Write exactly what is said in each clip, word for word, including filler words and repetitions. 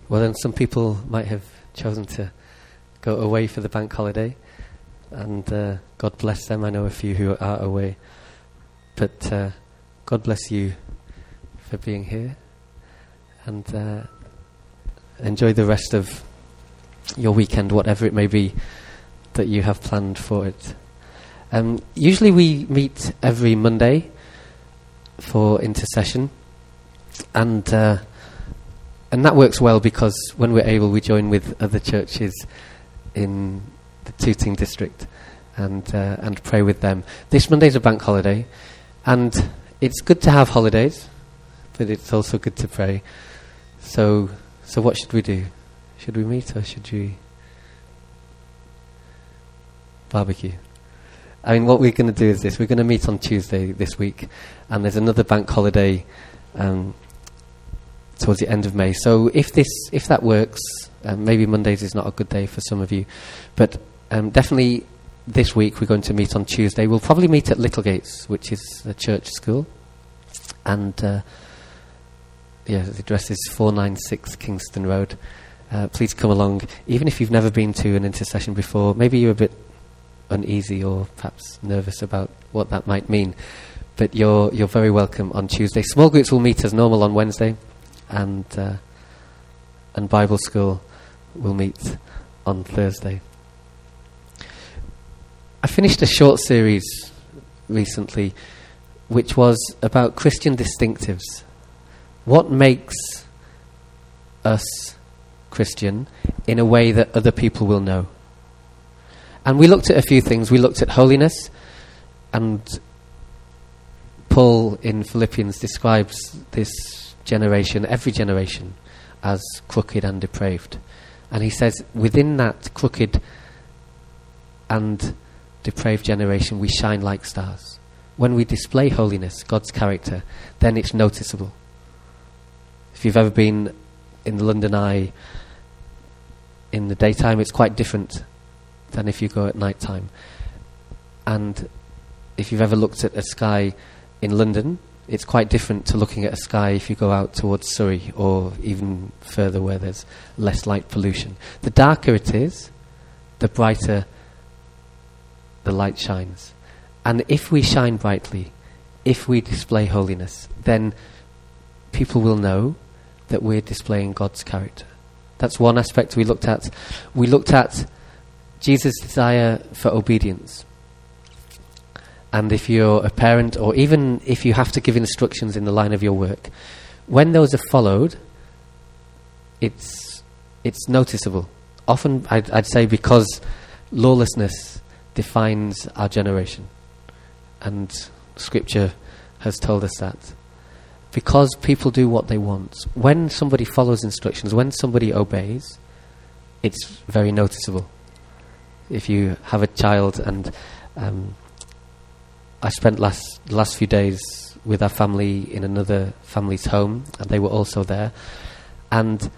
Well, then some people might have chosen to go away for the bank holiday, and uh, God bless them. I know a few who are away, but uh, God bless you for being here, and uh, enjoy the rest of your weekend, whatever it may be that you have planned for it. Um, usually we meet every Monday for intercession, and uh, and that works well because when we're able, we join with other churches in the Tooting district and uh, and pray with them. This Monday's a bank holiday, and it's good to have holidays, but it's also good to pray. So so what should we do? Should we meet or should we barbecue? I mean, what we're going to do is this. We're going to meet on Tuesday this week, and there's another bank holiday um, towards the end of May. So if this, if that works, um, maybe Mondays is not a good day for some of you, but um, definitely this week we're going to meet on Tuesday. We'll probably meet at Littlegates, which is a church school, and uh, yeah, the address is four ninety-six Kingston Road. Uh, please come along, even if you've never been to an intercession before. Maybe you're a bit uneasy or perhaps nervous about what that might mean, but you're you're very welcome on Tuesday. Small groups will meet as normal on Wednesday, and uh, and Bible school will meet on Thursday. I finished a short series recently which was about Christian distinctives. What makes us Christian in a way that other people will know? And we looked at a few things. We looked at holiness, and Paul in Philippians describes this generation, every generation, as crooked and depraved. And he says, within that crooked and depraved generation, we shine like stars. When we display holiness, God's character, then it's noticeable. If you've ever been in the London Eye in the daytime, it's quite different than if you go at night time. And if you've ever looked at a sky in London, it's quite different to looking at a sky if you go out towards Surrey or even further where there's less light pollution. The darker it is, the brighter the light shines. And if we shine brightly, if we display holiness, then people will know that we're displaying God's character. That's one aspect we looked at. We looked at Jesus' desire for obedience. And if you're a parent, or even if you have to give instructions in the line of your work, when those are followed, it's it's noticeable. Often, I'd, I'd say, because lawlessness defines our generation. And Scripture has told us that. Because people do what they want. When somebody follows instructions, when somebody obeys, it's very noticeable. If you have a child, and um, I spent last the last few days with our family in another family's home, and they were also there, and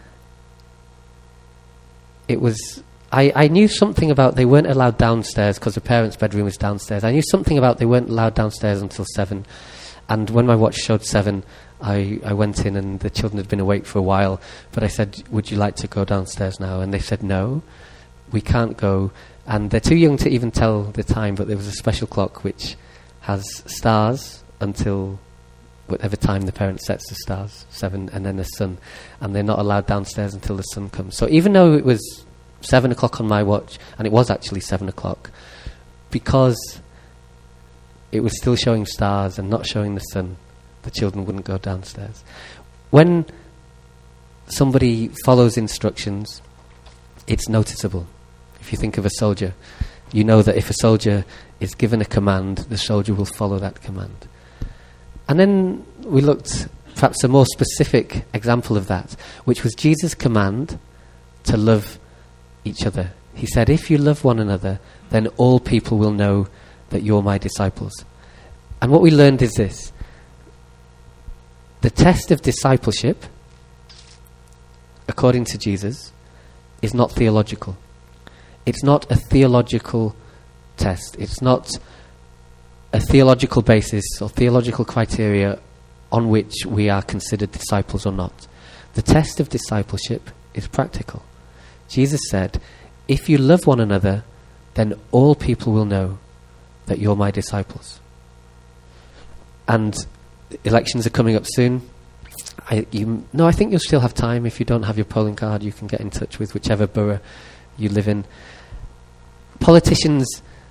it was I, I knew something about they weren't allowed downstairs because the parents' bedroom was downstairs. I knew something about they weren't allowed downstairs until seven, and when my watch showed seven, I, I went in, and the children had been awake for a while, but I said, would you like to go downstairs now? And they said, no, we can't go. And they're too young to even tell the time, but there was a special clock which has stars until whatever time the parent sets the stars, seven, and then the sun. And they're not allowed downstairs until the sun comes. So even though it was seven o'clock on my watch, and it was actually seven o'clock, because it was still showing stars and not showing the sun, the children wouldn't go downstairs. When somebody follows instructions, it's noticeable. If you think of a soldier, you know that if a soldier is given a command, the soldier will follow that command. And then we looked perhaps a more specific example of that, which was Jesus' command to love each other. He said, if you love one another, then all people will know that you're my disciples. And what we learned is this: the test of discipleship, according to Jesus, is not theological. It's not a theological test. It's not a theological basis or theological criteria on which we are considered disciples or not. The test of discipleship is practical. Jesus said, if you love one another, then all people will know that you're my disciples. And elections are coming up soon. I, you, no, I think you'll still have time. If you don't have your polling card, you can get in touch with whichever borough you live in. Politicians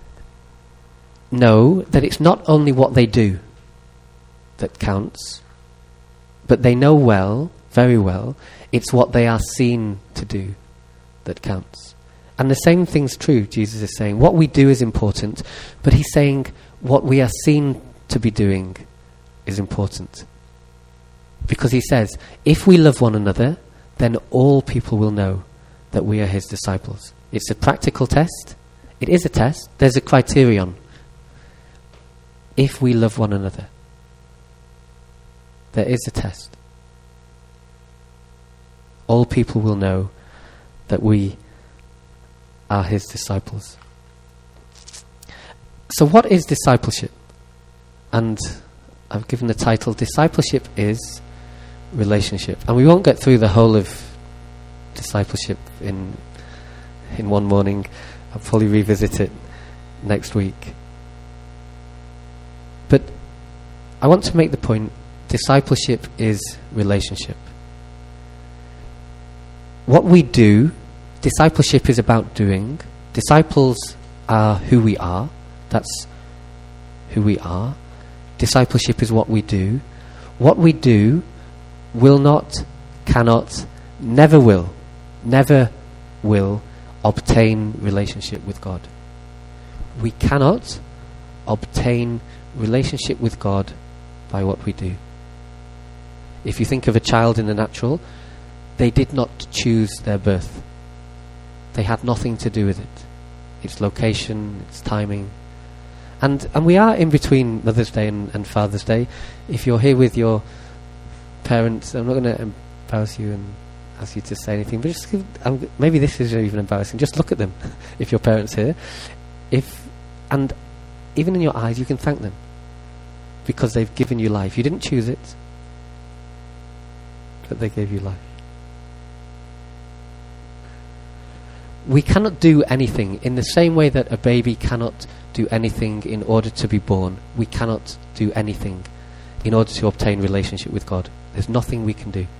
know that it's not only what they do that counts, but they know well, very well, it's what they are seen to do that counts. And the same thing's true, Jesus is saying. What we do is important, but he's saying what we are seen to be doing is important. Because he says, if we love one another, then all people will know that we are his disciples. It's a practical test. It is a test. There's a criterion. If we love one another, there is a test. All people will know that we are his disciples. So what is discipleship? And I've given the title, Discipleship is Relationship. And we won't get through the whole of discipleship in in one morning. I'll probably revisit it next week. But I want to make the point, discipleship is relationship. What we do, discipleship is about doing. Disciples are who we are. That's who we are. Discipleship is what we do. What we do will not, cannot, never will, never will obtain relationship with God. We cannot obtain relationship with God by what we do. If you think of a child in the natural, they did not choose their birth. They had nothing to do with it. Its location, its timing. And and we are in between Mother's Day and, and Father's Day. If you're here with your parents, I'm not going to embarrass you and ask you to say anything, but just give, um, maybe this is even embarrassing. Just look at them if your parents here. If and even in your eyes, you can thank them because they've given you life. You didn't choose it, but they gave you life. We cannot do anything in the same way that a baby cannot do anything in order to be born. We cannot do anything in order to obtain relationship with God. There's nothing we can do.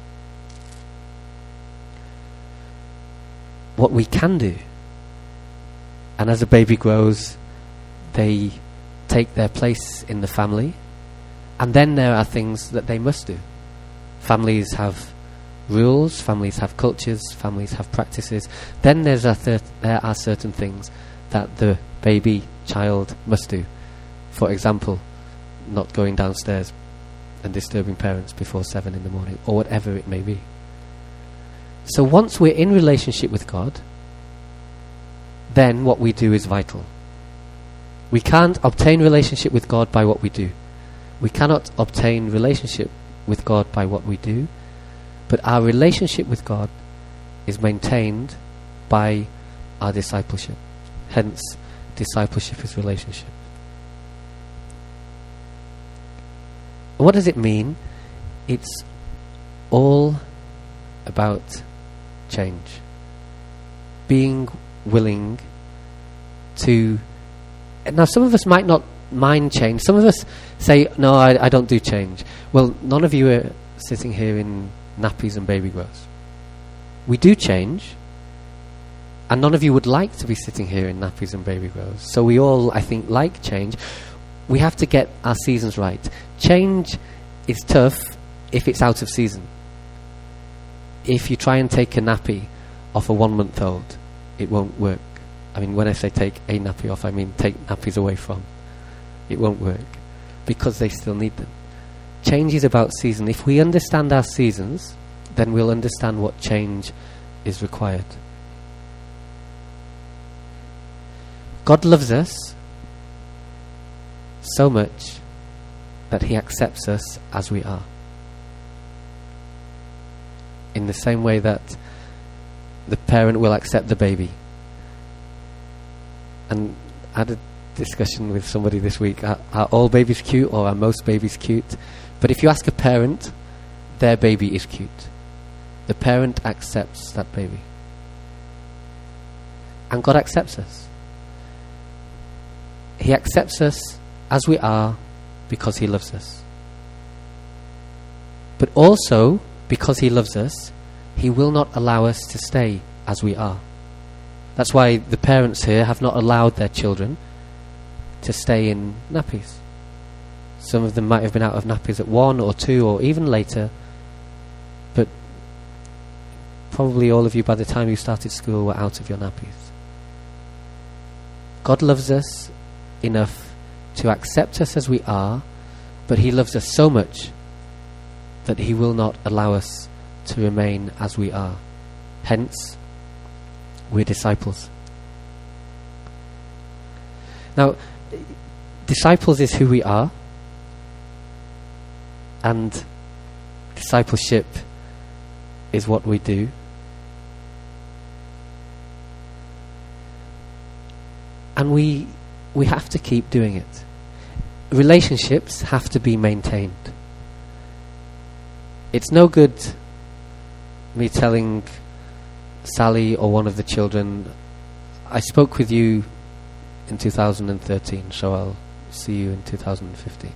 What we can do, and as a baby grows, they take their place in the family, and then there are things that they must do. Families have rules, families have cultures, families have practices. Then there's a thir- there are certain things that the baby child must do. For example, not going downstairs and disturbing parents before seven in the morning, or whatever it may be. So once we're in relationship with God, then what we do is vital. We can't obtain relationship with God by what we do. We cannot obtain relationship with God by what we do. But our relationship with God is maintained by our discipleship. Hence, discipleship is relationship. What does it mean? It's all about change. Being willing to... Now, some of us might not mind change. Some of us say, no, I, I don't do change. Well, none of you are sitting here in nappies and baby grows. We do change, and none of you would like to be sitting here in nappies and baby grows. So we all, I think, like change. We have to get our seasons right. Change is tough if it's out of season. If you try and take a nappy off a one-month-old, it won't work. I mean, when I say take a nappy off, I mean take nappies away from. It won't work because they still need them. Change is about season. If we understand our seasons, then we'll understand what change is required. God loves us so much that he accepts us as we are. In the same way that the parent will accept the baby. And I had a discussion with somebody this week. Are, are all babies cute, or are most babies cute? But if you ask a parent, their baby is cute. The parent accepts that baby. And God accepts us. He accepts us as we are because he loves us. But also, because he loves us, he will not allow us to stay as we are. That's why the parents here have not allowed their children to stay in nappies. Some of them might have been out of nappies at one or two or even later, but probably all of you by the time you started school were out of your nappies. God loves us enough to accept us as we are, but he loves us so much that he will not allow us to remain as we are. Hence, we're disciples. Now, disciples is who we are, and discipleship is what we do. And we we have to keep doing it. Relationships have to be maintained. It's no good me telling Sally or one of the children, I spoke with you in two thousand thirteen, so I'll see you in two thousand fifteen.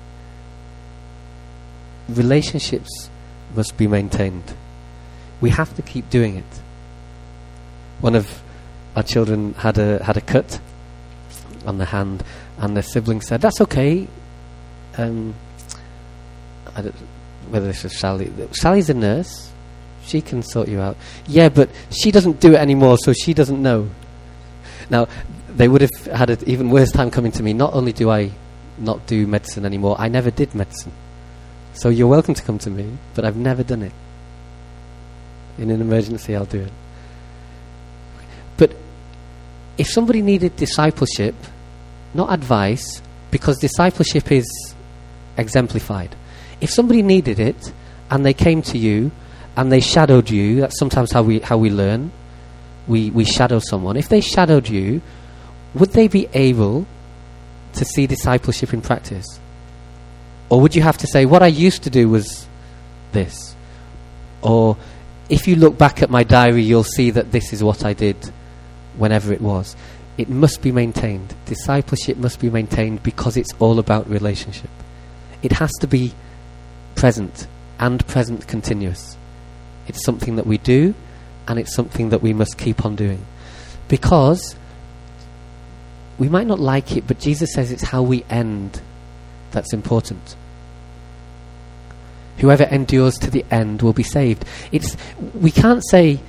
Relationships must be maintained. We have to keep doing it. One of our children had a had a cut on the hand, and the sibling said, "That's okay." Um, I don't, whether this was Sally. Sally's a nurse. She can sort you out. Yeah, but she doesn't do it anymore, so she doesn't know. Now, they would have had an even worse time coming to me. Not only do I not do medicine anymore, I never did medicine. So you're welcome to come to me, but I've never done it. In an emergency, I'll do it. But if somebody needed discipleship, not advice, because discipleship is exemplified. If somebody needed it, and they came to you, and they shadowed you, that's sometimes how we how we learn. We, we shadow someone. If they shadowed you, would they be able to see discipleship in practice? Or would you have to say, what I used to do was this? Or, if you look back at my diary, you'll see that this is what I did whenever it was. It must be maintained. Discipleship must be maintained because it's all about relationship. It has to be present, and present continuous. It's something that we do, and it's something that we must keep on doing. Because we might not like it, but Jesus says it's how we end that's important. Whoever endures to the end will be saved. It's we can't say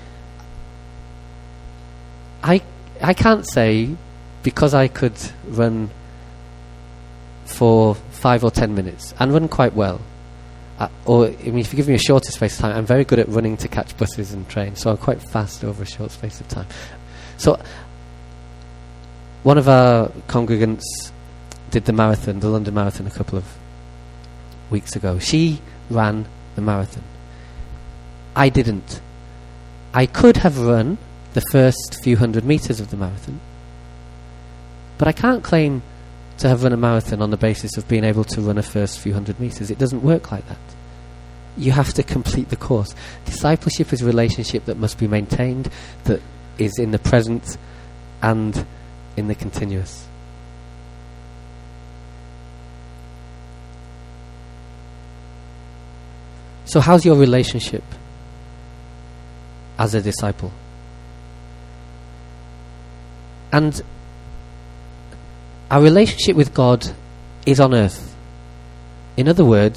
I I can't say because I could run for five or ten minutes and run quite well. Uh, or I mean, if you give me a shorter space of time, I'm very good at running to catch buses and trains, so I'm quite fast over a short space of time. So one of our congregants did the marathon, the London Marathon, a couple of weeks ago. She ran the marathon. I didn't. I could have run the first few hundred metres of the marathon, but I can't claim to have run a marathon on the basis of being able to run a first few hundred metres. It doesn't work like that. You have to complete the course. Discipleship is a relationship that must be maintained, that is in the present and in the continuous. So how's your relationship as a disciple? And our relationship with God is on earth. In other words,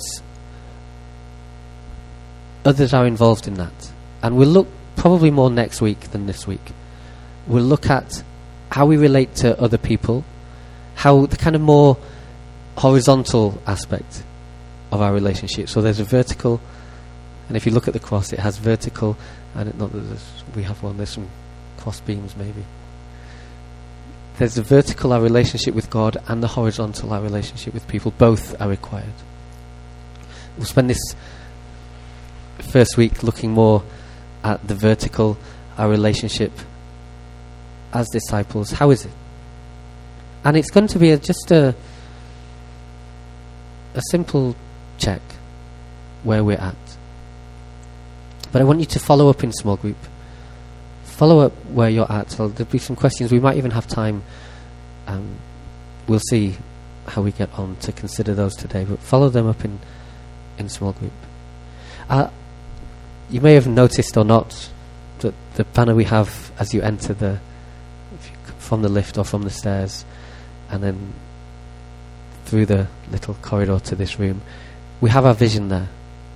others are involved in that. And we'll look probably more next week than this week. We'll look at how we relate to other people, how the kind of more horizontal aspect of our relationship. So there's a vertical, and if you look at the cross, it has vertical, and it, not that there's, we have one, there's some cross beams maybe. There's the vertical, our relationship with God, and the horizontal, our relationship with people. Both are required. We'll spend this first week looking more at the vertical, our relationship as disciples. How is it? And it's going to be a, just a a simple check where we're at. But I want you to follow up in small group. Follow up where you're at. So there'll be some questions. We might even have time. Um, we'll see how we get on to consider those today. But follow them up in, in small group. Uh, you may have noticed or not that the banner we have as you enter the if you come from the lift or from the stairs, and then through the little corridor to this room, we have our vision there.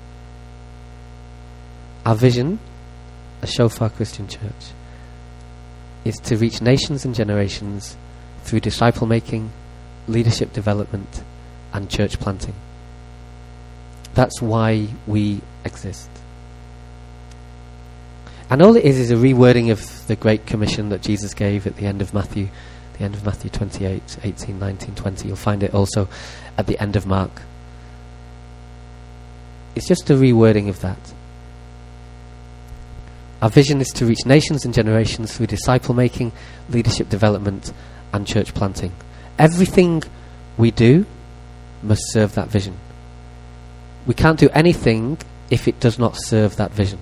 Our vision, as Shofar Christian Church, is to reach nations and generations through disciple making, leadership development, and church planting. That's why we exist. And all it is is a rewording of the Great Commission that Jesus gave at the end of Matthew, the end of Matthew twenty-eight, eighteen, nineteen, twenty. You'll find it also at the end of Mark. It's just a rewording of that. Our vision is to reach nations and generations through disciple making, leadership development, and church planting. Everything we do must serve that vision. We can't do anything if it does not serve that vision.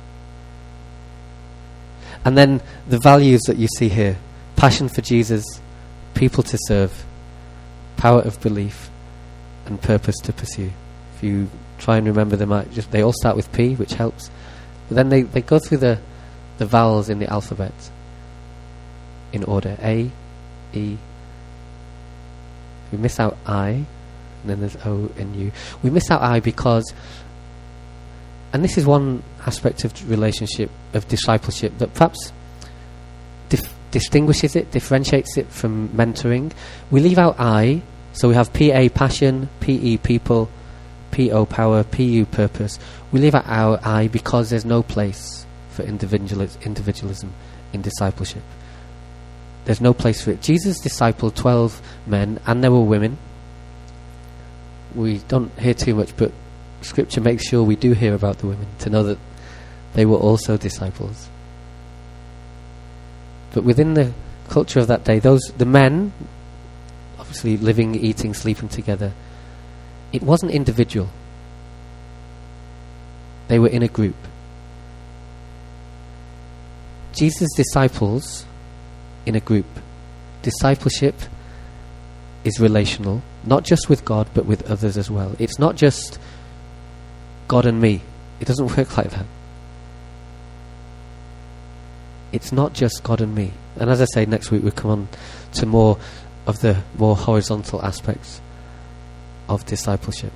And then the values that you see here: passion for Jesus, people to serve, power of belief, and purpose to pursue. If you try and remember them, I just they all start with P, which helps. But then they, they go through the, the vowels in the alphabet in order. A, E. We miss out I, and then there's O and U. We miss out I because, and this is one aspect of relationship, of discipleship, that perhaps dif- distinguishes it, differentiates it from mentoring. We leave out I, so we have P A, passion, P E, people, P O, power, P U, purpose. We leave out our I because there's no place for individualis- individualism in discipleship. There's no place for it. Jesus discipled twelve men, and there were women. We don't hear too much, but Scripture makes sure we do hear about the women, to know that they were also disciples. But within the culture of that day, those the men, obviously living, eating, sleeping together, it wasn't individual. They were in a group. Jesus' disciples in a group. Discipleship is relational, not just with God, but with others as well. It's not just God and me. It doesn't work like that. It's not just God and me. And as I say, next week we'll come on to more of the more horizontal aspects of discipleship.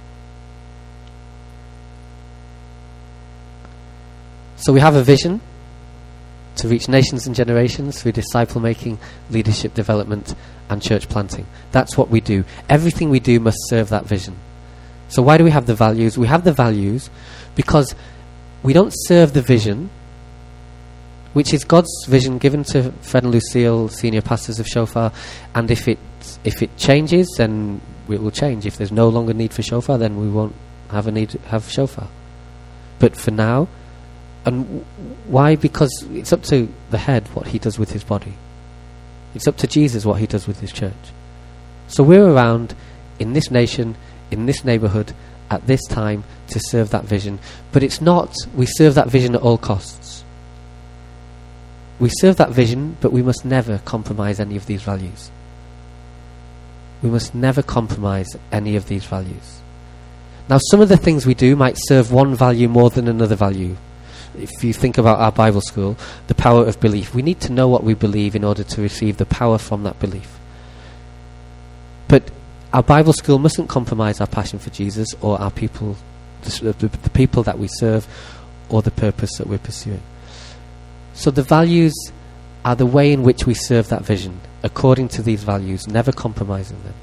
So we have a vision to reach nations and generations through disciple making, leadership development, and church planting. That's what we do. Everything we do must serve that vision. So why do we have the values? We have the values because we don't serve the vision, which is God's vision given to Fred and Lucille, senior pastors of Shofar, and if it if it changes, then it will change. If there's no longer need for Shofar, then we won't have a need to have Shofar. But for now, and w- why? Because it's up to the head what he does with his body. It's up to Jesus what he does with his church. So we're around in this nation, in this neighbourhood, at this time to serve that vision. But it's not, we serve that vision at all costs. We serve that vision, but we must never compromise any of these values. We must never compromise any of these values. Now, some of the things we do might serve one value more than another value. If you think about our Bible school, the power of belief. We need to know what we believe in order to receive the power from that belief. But our Bible school mustn't compromise our passion for Jesus or our people, the, the, the people that we serve, or the purpose that we're pursuing. So the values are the way in which we serve that vision, according to these values, never compromising them.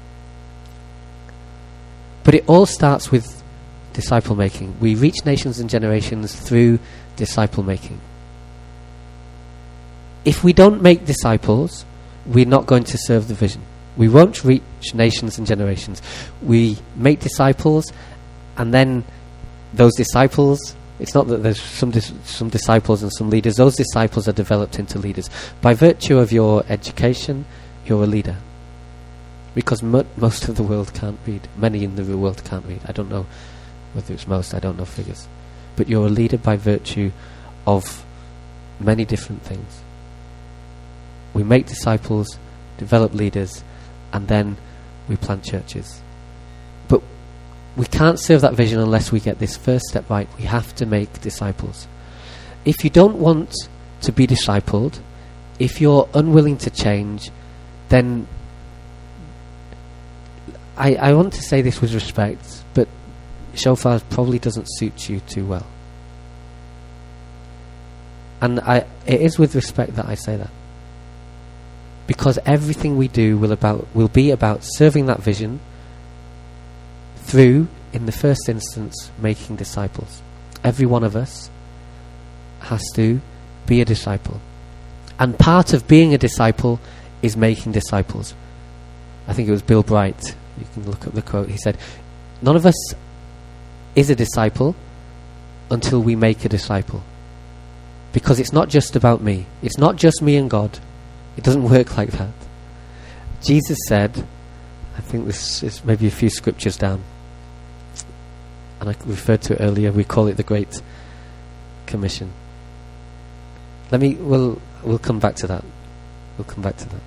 But it all starts with disciple making. We reach nations and generations through disciple making. If we don't make disciples, we're not going to serve the vision. We won't reach nations and generations. We make disciples, and then those disciples, it's not that there's some dis- some disciples and some leaders. Those disciples are developed into leaders. By virtue of your education, you're a leader. Because mo- most of the world can't read. Many in the world can't read. I don't know whether it's most, I don't know figures. but you're a leader by virtue of many different things. We make disciples, develop leaders, and then we plant churches. But we can't serve that vision unless we get this first step right. We have to make disciples. If you don't want to be discipled, if you're unwilling to change, then I, I want to say this with respect, but shofar probably doesn't suit you too well. And I, it is with respect that I say that. Because everything we do will about will be about serving that vision through, in the first instance, making disciples. Every one of us has to be a disciple. And part of being a disciple is making disciples. I think it was Bill Bright. You can look up the quote. He said, none of us is a disciple until we make a disciple. Because it's not just about me. It's not just me and God. It doesn't work like that. Jesus said, I think this is maybe a few scriptures down, and I referred to it earlier, we call it the Great Commission. Let me, we'll, we'll come back to that. We'll come back to that.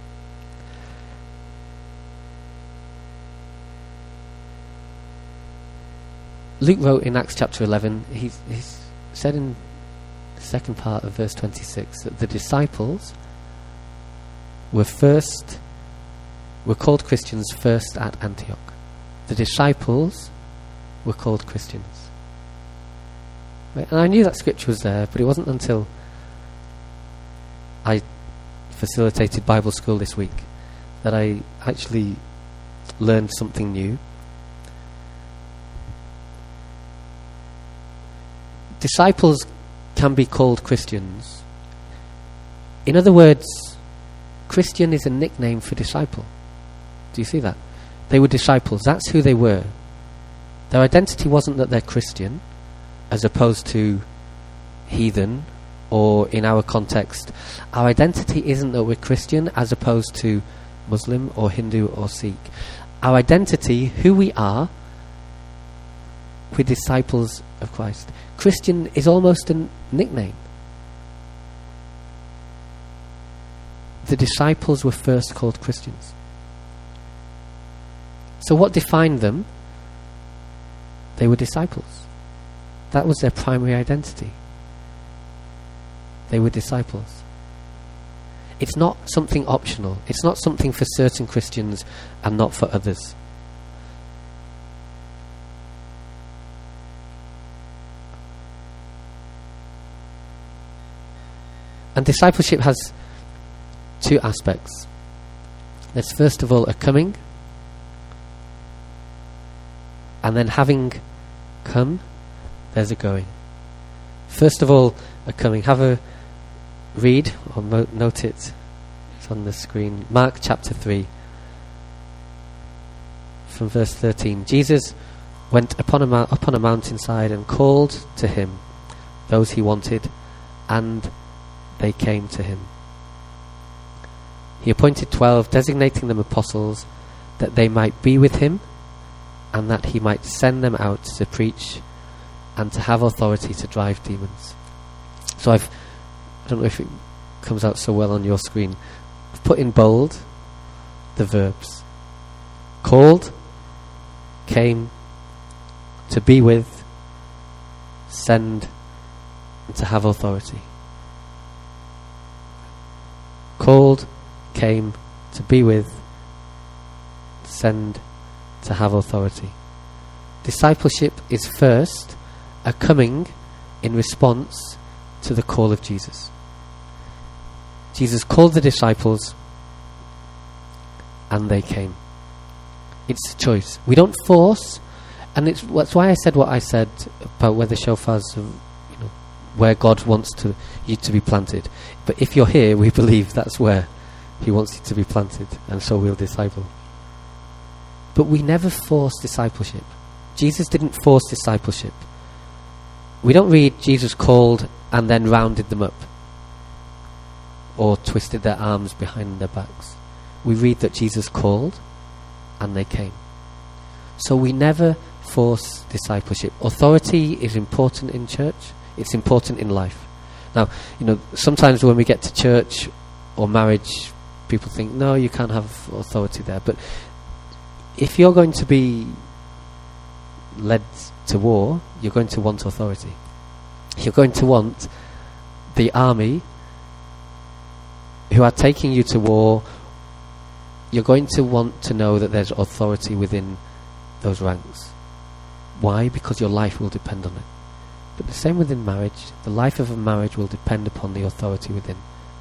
Luke wrote in Acts chapter eleven, he he's said in the second part of verse twenty-six that the disciples were first, were called Christians first at Antioch. The disciples were called Christians. Right? And I knew that scripture was there, but it wasn't until I facilitated Bible school this week that I actually learned something new. Disciples can be called Christians. In other words, Christian is a nickname for disciple. Do you see that? They were disciples. That's who they were. Their identity wasn't that they're Christian, as opposed to heathen, or in our context, our identity isn't that we're Christian, as opposed to Muslim or Hindu or Sikh. Our identity, who we are, we're disciples of Christ. Christian is almost a nickname. The disciples were first called Christians. So what defined them? They were disciples. That was their primary identity. They were disciples. It's not something optional. It's not something for certain Christians and not for others. And discipleship has two aspects. There's first of all a coming, and then having come, there's a going. First of all, a coming. Have a read or mo- note it. It's on the screen. Mark chapter three, from verse thirteen. Jesus went upon a ma- up on a mountainside and called to him those he wanted, and they came to him. He appointed twelve, designating them apostles, that they might be with him, and that he might send them out to preach and to have authority to drive demons. So I've, I don't know if it comes out so well on your screen, I've put in bold the verbs. Called, came, to be with, send, and to have authority. Called, came, to be with, send, to have authority. Discipleship is first a coming in response to the call of Jesus. Jesus called the disciples and they came. It's a choice. We don't force, and it's that's why I said what I said about whether shofars, you know, where God wants to you to be planted. But if you're here, we believe that's where he wants you to be planted, and so we'll disciple. But we never force discipleship. Jesus didn't force discipleship. We don't read Jesus called and then rounded them up or twisted their arms behind their backs. We read that Jesus called and they came. So we never force discipleship. Authority is important in church. It's important in life. Now, you know, sometimes when we get to church or marriage, people think, no, you can't have authority there. But if you're going to be led to war, you're going to want authority. You're going to want the army who are taking you to war. You're going to want to know that there's authority within those ranks. Why? Because your life will depend on it. But the same within marriage. The life of a marriage will depend upon the authority within.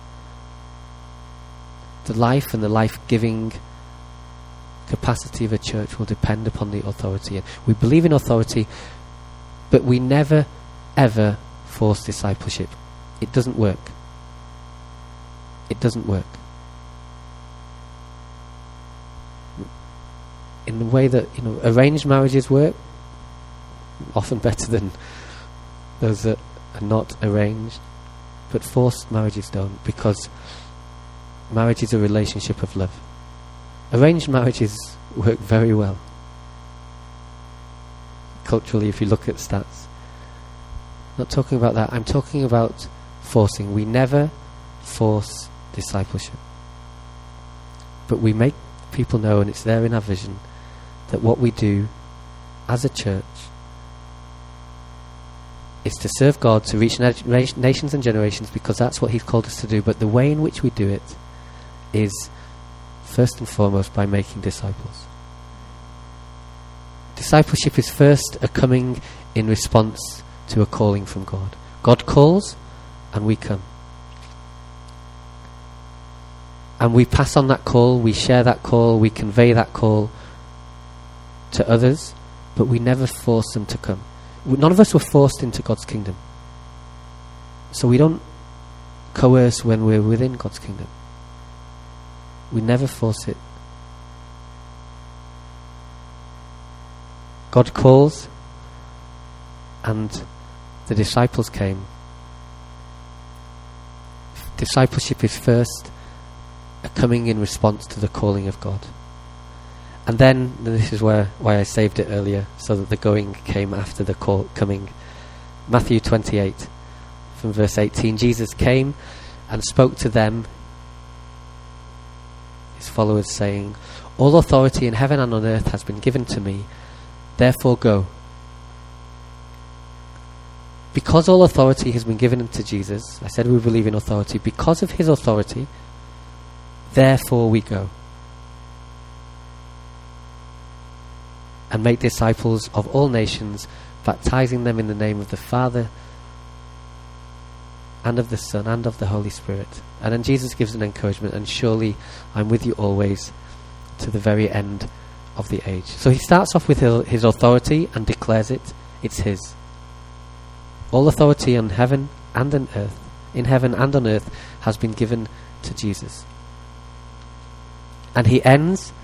The life and the life-giving capacity of a church will depend upon the authority. And we believe in authority, but we never, ever force discipleship. It doesn't work. It doesn't work. In the way that, you know, arranged marriages work, often better than those that are not arranged, but forced marriages don't, because marriage is a relationship of love. Arranged marriages work very well. Culturally, if you look at stats. Not talking about that. I'm talking about forcing. We never force discipleship. But we make people know, and it's there in our vision, that what we do as a church is to serve God, to reach na- nations and generations, because that's what He's called us to do. But the way in which we do it is first and foremost by making disciples. Discipleship is first a coming in response to a calling from God. God calls and we come. And we pass on that call, we share that call, we convey that call to others, but we never force them to come. None of us were forced into God's kingdom. So we don't coerce when we're within God's kingdom. We never force it. God calls, and the disciples came. Discipleship is first a coming in response to the calling of God. And then, this is where why I saved it earlier, so that the going came after the call coming. Matthew twenty-eight, from verse eighteen, Jesus came and spoke to them, His followers, saying, all authority in heaven and on earth has been given to me, therefore go. Because all authority has been given to Jesus, I said we believe in authority, because of His authority, therefore we go. And make disciples of all nations, baptizing them in the name of the Father, and of the Son, and of the Holy Spirit. And then Jesus gives an encouragement, and surely I'm with you always to the very end of the age. So He starts off with His authority and declares it. It's His. All authority on heaven and on earth, in heaven and on earth, has been given to Jesus. And He ends,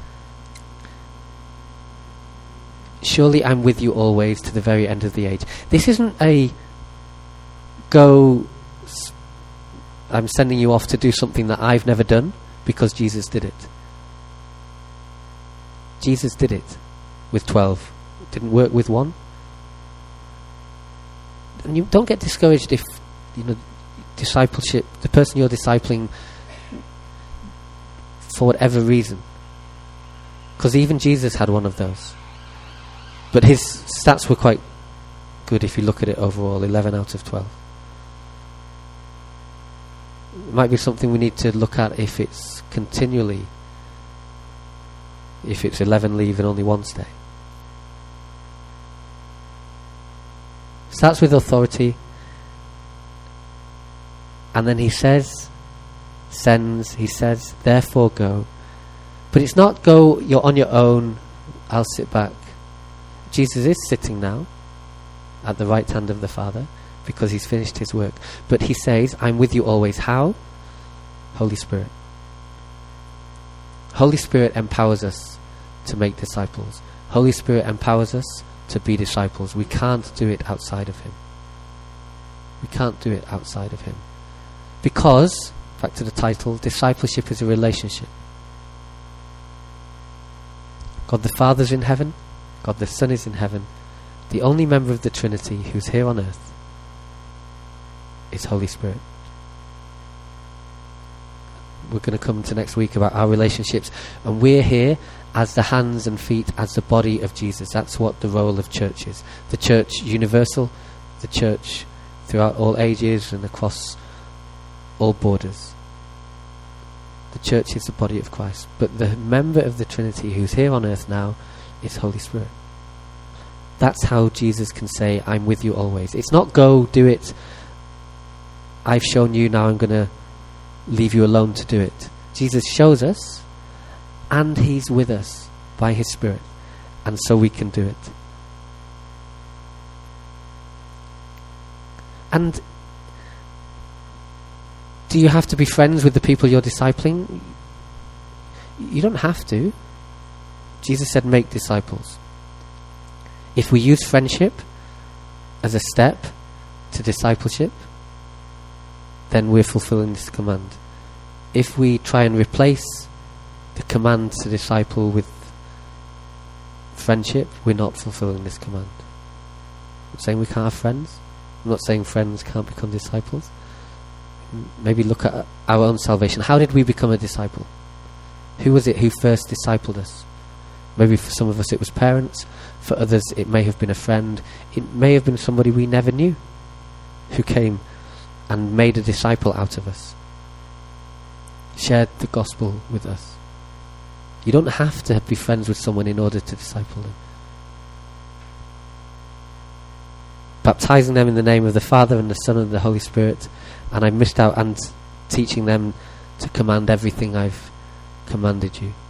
surely I'm with you always to the very end of the age. This isn't a go, I'm sending you off to do something that I've never done, because Jesus did it. Jesus did it with twelve. It didn't work with one. And you don't get discouraged if, you know, discipleship, the person you're discipling, for whatever reason. Because even Jesus had one of those. But his stats were quite good if you look at it overall, eleven out of twelve. It might be something we need to look at if it's continually, if it's eleven leave and only one stay. Starts with authority, and then he says, sends, he says, therefore go. But it's not go, you're on your own, I'll sit back. Jesus is sitting now at the right hand of the Father, because He's finished His work. But He says, I'm with you always. How? Holy Spirit. Holy Spirit empowers us to make disciples. Holy Spirit empowers us to be disciples. We can't do it outside of Him. We can't do it outside of Him. Because, back to the title, discipleship is a relationship. God the Father's in heaven, God the Son is in heaven, The only member of the Trinity who's here on earth is Holy Spirit. We're going to come to next week about our relationships, and we're here as the hands and feet, as the body of Jesus. That's what the role of church is. The church universal, the church throughout all ages and across all borders. The church is the body of Christ. But the member of the Trinity who's here on earth now is Holy Spirit. That's how Jesus can say, I'm with you always. It's not go, do it. I've shown you, now I'm going to leave you alone to do it. Jesus shows us, and he's with us by his Spirit, and so we can do it. And do you have to be friends with the people you're discipling? You don't have to. Jesus said, make disciples. If we use friendship as a step to discipleship, then we're fulfilling this command. If we try and replace the command to disciple with friendship, we're not fulfilling this command. I'm not saying we can't have friends. I'm not saying friends can't become disciples. Maybe look at our own salvation. How did we become a disciple? Who was it who first discipled us? Maybe for some of us it was parents. For others it may have been a friend. It may have been somebody we never knew who came and made a disciple out of us, shared the gospel with us. You don't have to be friends with someone in order to disciple them. Baptizing them in the name of the Father and the Son and the Holy Spirit, and I missed out, and teaching them to command everything I've commanded you.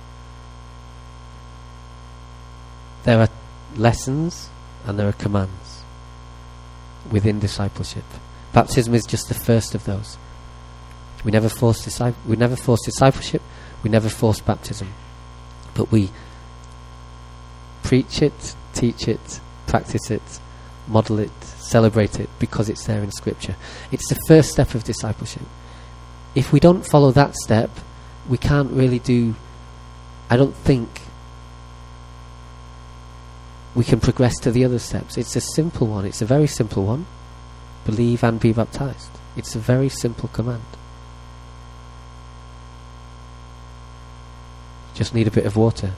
There are lessons and there are commands within discipleship. Baptism is just the first of those. We never force disci- we never force discipleship, we never force baptism. But we preach it, teach it, practice it, model it, celebrate it, because it's there in Scripture. It's the first step of discipleship. If we don't follow that step, we can't really do, I don't think we can progress to the other steps. It's a simple one. It's a very simple one. Believe and be baptized. It's a very simple command. Just need a bit of water.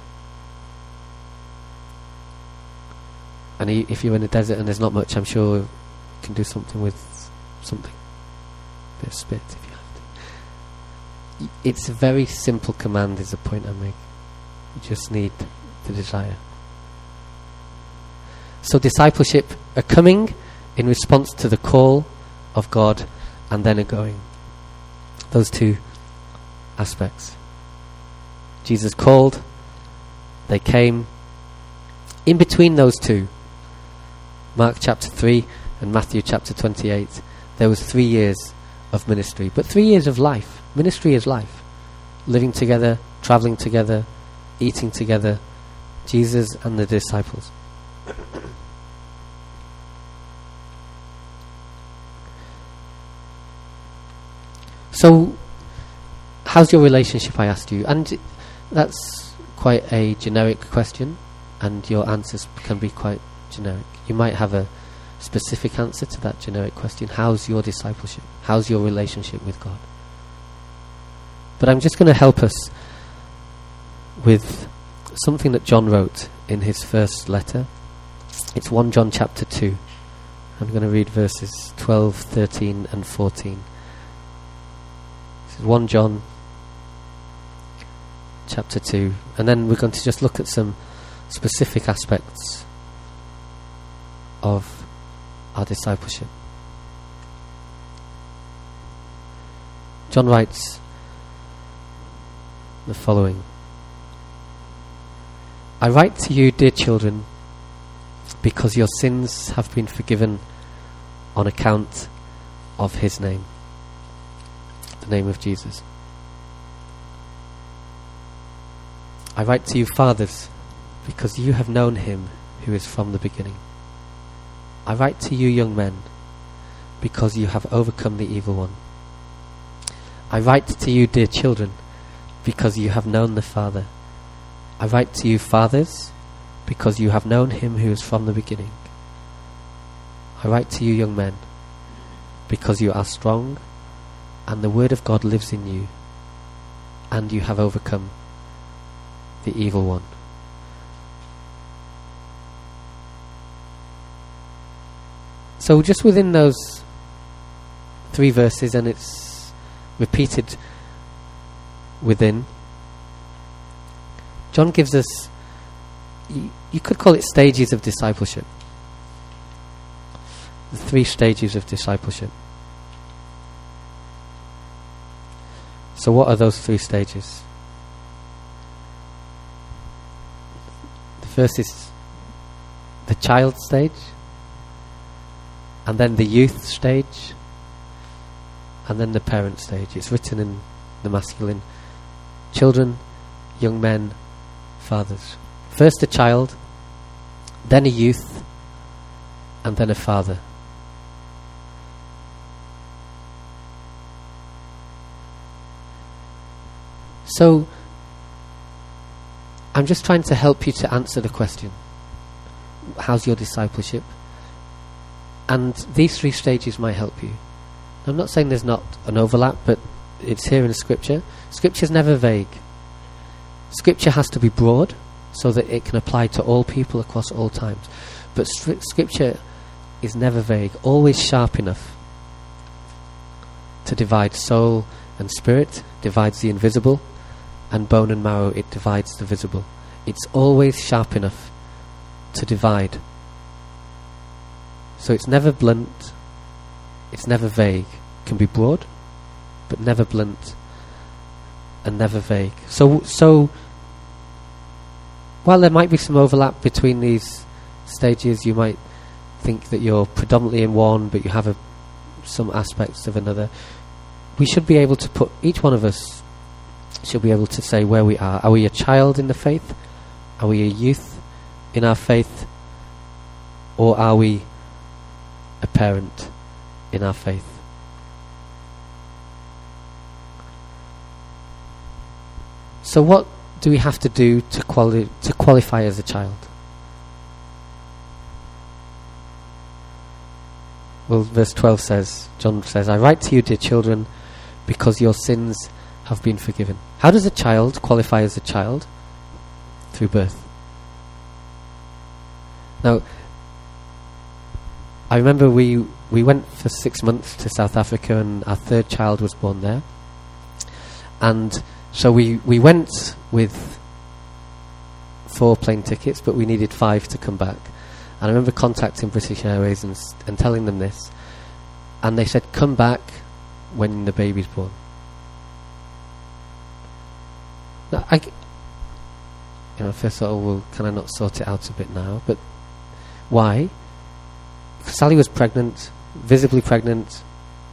And if you're in a desert and there's not much, I'm sure you can do something with something. A bit of spit if you have to. It's a very simple command is the point I make. You just need the desire. So discipleship, a coming in response to the call of God, and then a going. Those two aspects. Jesus called, they came. In between those two, Mark chapter three and Matthew chapter twenty-eight, there was three years of ministry. But three years of life. Ministry is life. Living together, travelling together, eating together. Jesus and the disciples. So, how's your relationship, I asked you? And that's quite a generic question, and your answers can be quite generic. You might have a specific answer to that generic question. How's your discipleship? How's your relationship with God? But I'm just going to help us with something that John wrote in his first letter. It's First John chapter two. I'm going to read verses twelve, thirteen and fourteen. This is First John chapter two, and then we're going to just look at some specific aspects of our discipleship. John writes the following: I write to you, dear children, because your sins have been forgiven on account of his name, the name of Jesus. I write to you, fathers, because you have known him who is from the beginning. I write to you, young men, because you have overcome the evil one. I write to you, dear children, because you have known the Father. I write to you, fathers, because you have known him who is from the beginning. I write to you, young men, because you are strong, and the word of God lives in you, and you have overcome the evil one. So just within those three verses, and it's repeated within, John gives us, you, you could call it stages of discipleship. The three stages of discipleship. So what are those three stages? The first is the child stage, and then the youth stage, and then the parent stage. It's written in the masculine. Children, young men, fathers. First a child, then a youth, and then a father. So, I'm just trying to help you to answer the question. How's your discipleship? And these three stages might help you. I'm not saying there's not an overlap, but it's here in Scripture. Scripture's never vague. Scripture has to be broad so that it can apply to all people across all times. But stri- Scripture is never vague, always sharp enough to divide soul and spirit, divides the invisible, and bone and marrow, it divides the visible. It's always sharp enough to divide. So it's never blunt, it's never vague. It can be broad, but never blunt and never vague. So, so while there might be some overlap between these stages, you might think that you're predominantly in one, but you have a, some aspects of another. We should be able to put, each one of us should be able to say where we are. Are we a child in the faith? Are we a youth in our faith? Or are we a parent in our faith? So what do we have to do to quali- to qualify as a child? Well, verse twelve says, John says, I write to you, dear children, because your sins have been forgiven. How does a child qualify as a child? Through birth. Now, I remember we we went for six months to South Africa, and our third child was born there. And so we, we went with four plane tickets, but we needed five to come back. And I remember contacting British Airways and, and telling them this. And they said, come back when the baby's born. Now, I, you know, first thought, oh, well, can I not sort it out a bit now? But why? Because Sally was pregnant, visibly pregnant.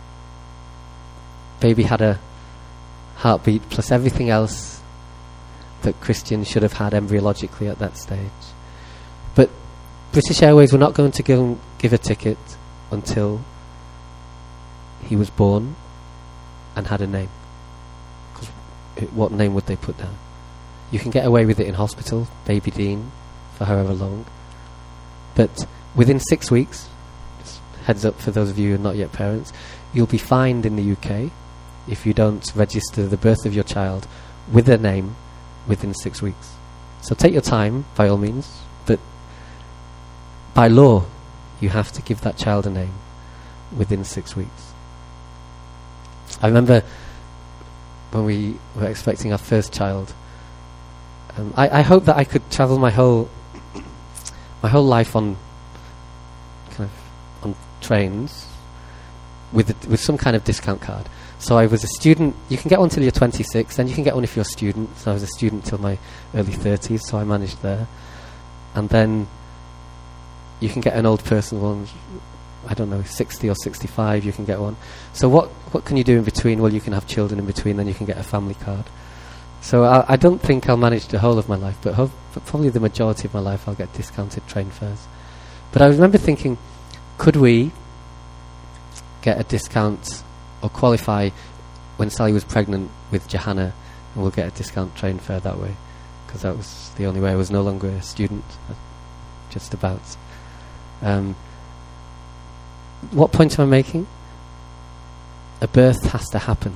Baby had a heartbeat plus everything else that Christians should have had embryologically at that stage. But British Airways were not going to give, him, give a ticket until he was born and had a name. What name would they put down? You can get away with it in hospital, Baby Dean, for however long. But within six weeks, just heads up for those of you who are not yet parents, you'll be fined in the U K if you don't register the birth of your child with a name within six weeks. So take your time, by all means, but by law, you have to give that child a name within six weeks. I remember when we were expecting our first child, um, I, I hope that I could travel my whole my whole life on kind of on trains with a, with some kind of discount card. So I was a student. You can get one till you're twenty-six, then you can get one if you're a student. So I was a student till my early thirties, so I managed there. And then you can get an old person one, I don't know, sixty or sixty-five, you can get one. So what what can you do in between? Well, you can have children in between, then you can get a family card. So I, I don't think I'll manage the whole of my life, but, ho- but probably the majority of my life I'll get discounted train fares. But I remember thinking, could we get a discount or qualify when Sally was pregnant with Johanna, and we'll get a discount train fare that way? Because that was the only way. I was no longer a student, just about. Um, what point am I making? A birth has to happen.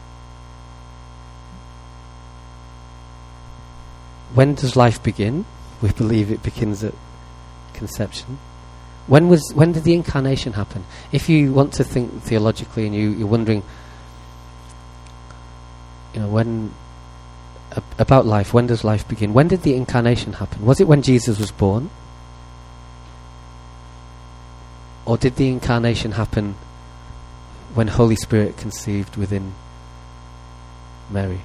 When does life begin? We believe it begins at conception. When was when did the incarnation happen? If you want to think theologically and you, you're wondering, you know, when uh, about life, when does life begin? When did the incarnation happen? Was it when Jesus was born? Or did the incarnation happen when Holy Spirit conceived within Mary?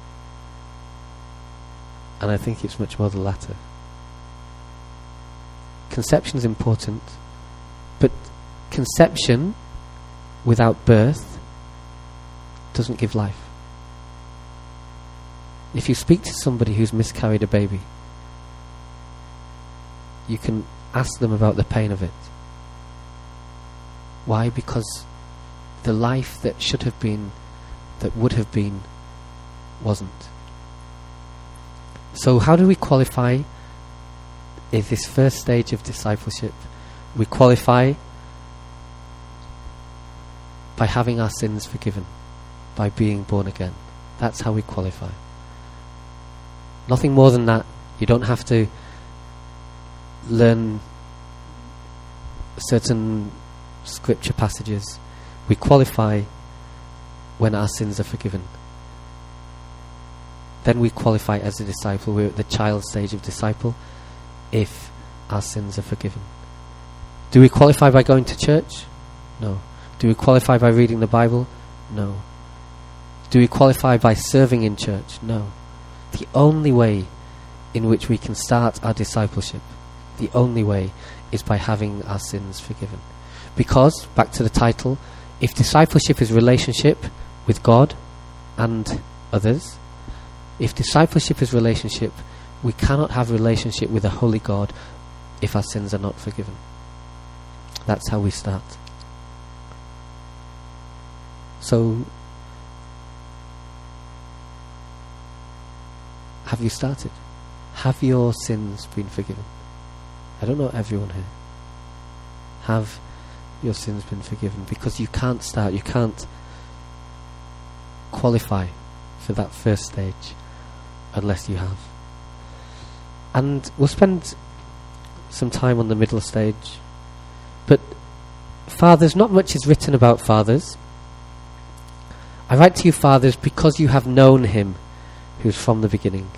And I think it's much more the latter. Conception is important, but conception without birth doesn't give life. If you speak to somebody who's miscarried a baby, you can ask them about the pain of it. Why? Because the life that should have been, that would have been, wasn't. So how do we qualify is this first stage of discipleship? We qualify by having our sins forgiven, by being born again. That's how we qualify. Nothing more than that. You don't have to learn certain scripture passages. We qualify when our sins are forgiven. Then we qualify as a disciple. We're at the child stage of disciple if our sins are forgiven. Do we qualify by going to church? No. Do we qualify by reading the Bible? No. Do we qualify by serving in church? No. The only way in which we can start our discipleship, the only way, is by having our sins forgiven. Because, back to the title, if discipleship is relationship with God and others, if discipleship is relationship, we cannot have relationship with a holy God if our sins are not forgiven. That's how we start. So, have you started? Have your sins been forgiven? I don't know everyone here. Have your sins been forgiven? Because you can't start, you can't qualify for that first stage unless you have. And we'll spend some time on the middle stage. But fathers, not much is written about fathers. I write to you, fathers, because you have known him who's from the beginning.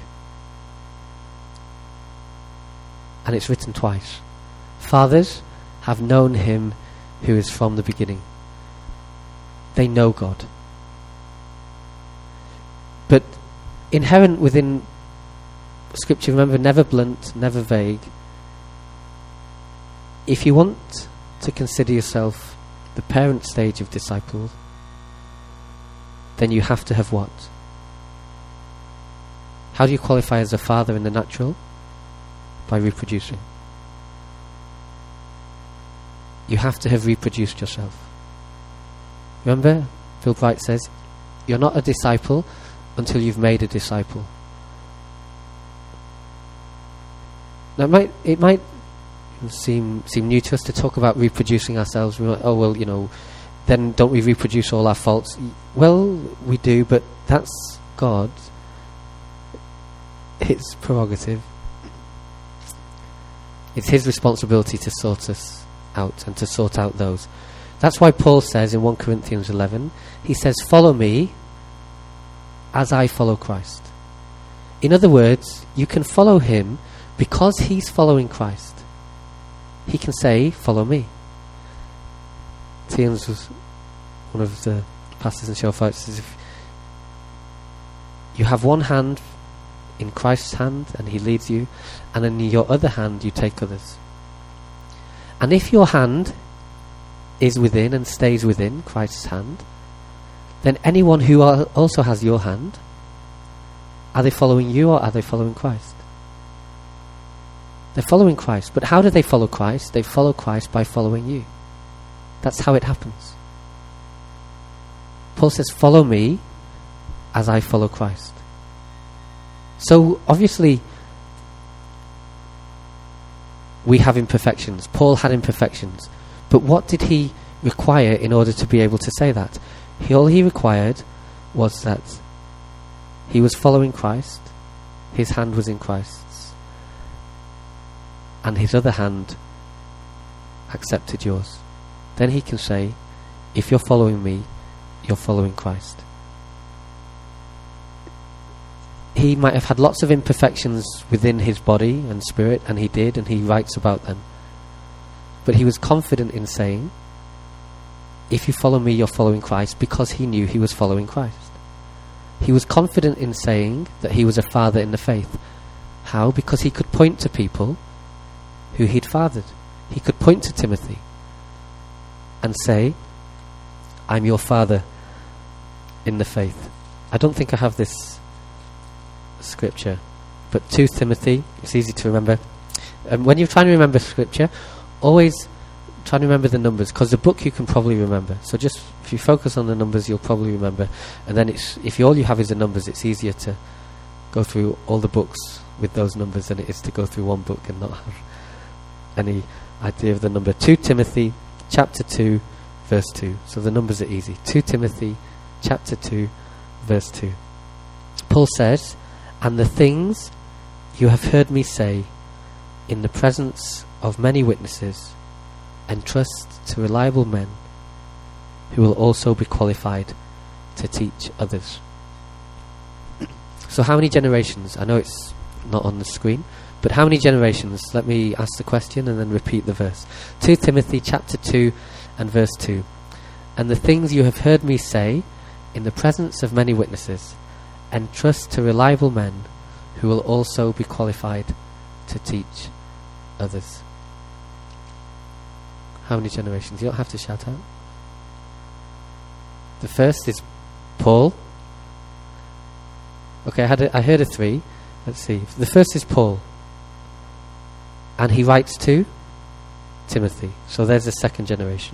And it's written twice. Fathers have known him who is from the beginning. They know God. But inherent within Scripture, remember, never blunt, never vague. If you want to consider yourself the parent stage of disciple, then you have to have what? How do you qualify as a father in the natural? By reproducing. You have to have reproduced yourself. Remember, Phil Bright says, you're not a disciple until you've made a disciple. Now, it might, it might seem seem new to us to talk about reproducing ourselves. We're like, oh, well, you know, then don't we reproduce all our faults? Well, we do, but that's God. It's prerogative. It's his responsibility to sort us out and to sort out those. That's why Paul says in First Corinthians eleven, he says, follow me as I follow Christ. In other words, you can follow him because he's following Christ. He can say, follow me. Tians was one of the pastors in Shellfire, says if you have one hand in Christ's hand and he leads you, and in your other hand you take others. And if your hand is within and stays within Christ's hand, then anyone who also has your hand, are they following you or are they following Christ? They're following Christ. But how do they follow Christ? They follow Christ by following you. That's how it happens. Paul says, follow me as I follow Christ. So obviously we have imperfections. Paul had imperfections. But what did he require in order to be able to say that? He, all he required was that he was following Christ, his hand was in Christ's, and his other hand accepted yours. Then he can say, if you're following me, you're following Christ. He might have had lots of imperfections within his body and spirit, and he did, and he writes about them. But he was confident in saying, if you follow me, you're following Christ, because he knew he was following Christ. He was confident in saying that he was a father in the faith. How? Because he could point to people who he'd fathered. He could point to Timothy and say, I'm your father in the faith. I don't think I have this scripture, but Second Timothy, it's easy to remember. Um, when you're trying to remember scripture, always try to remember the numbers, because the book you can probably remember. So just if you focus on the numbers, you'll probably remember. And then it's, if you, all you have is the numbers, it's easier to go through all the books with those numbers than it is to go through one book and not have any idea of the number. Second Timothy chapter two verse two. So the numbers are easy. Second Timothy chapter two verse two. Paul says, and the things you have heard me say in the presence of many witnesses, entrust to reliable men who will also be qualified to teach others. So how many generations? I know it's not on the screen, but how many generations? Let me ask the question and then repeat the verse. Second Timothy chapter two and verse two. And the things you have heard me say in the presence of many witnesses, entrust to reliable men who will also be qualified to teach others. How many generations? You don't have to shout out. The first is Paul. Okay, I had a, I heard a three. Let's see. The first is Paul, and he writes to Timothy. So there's the second generation.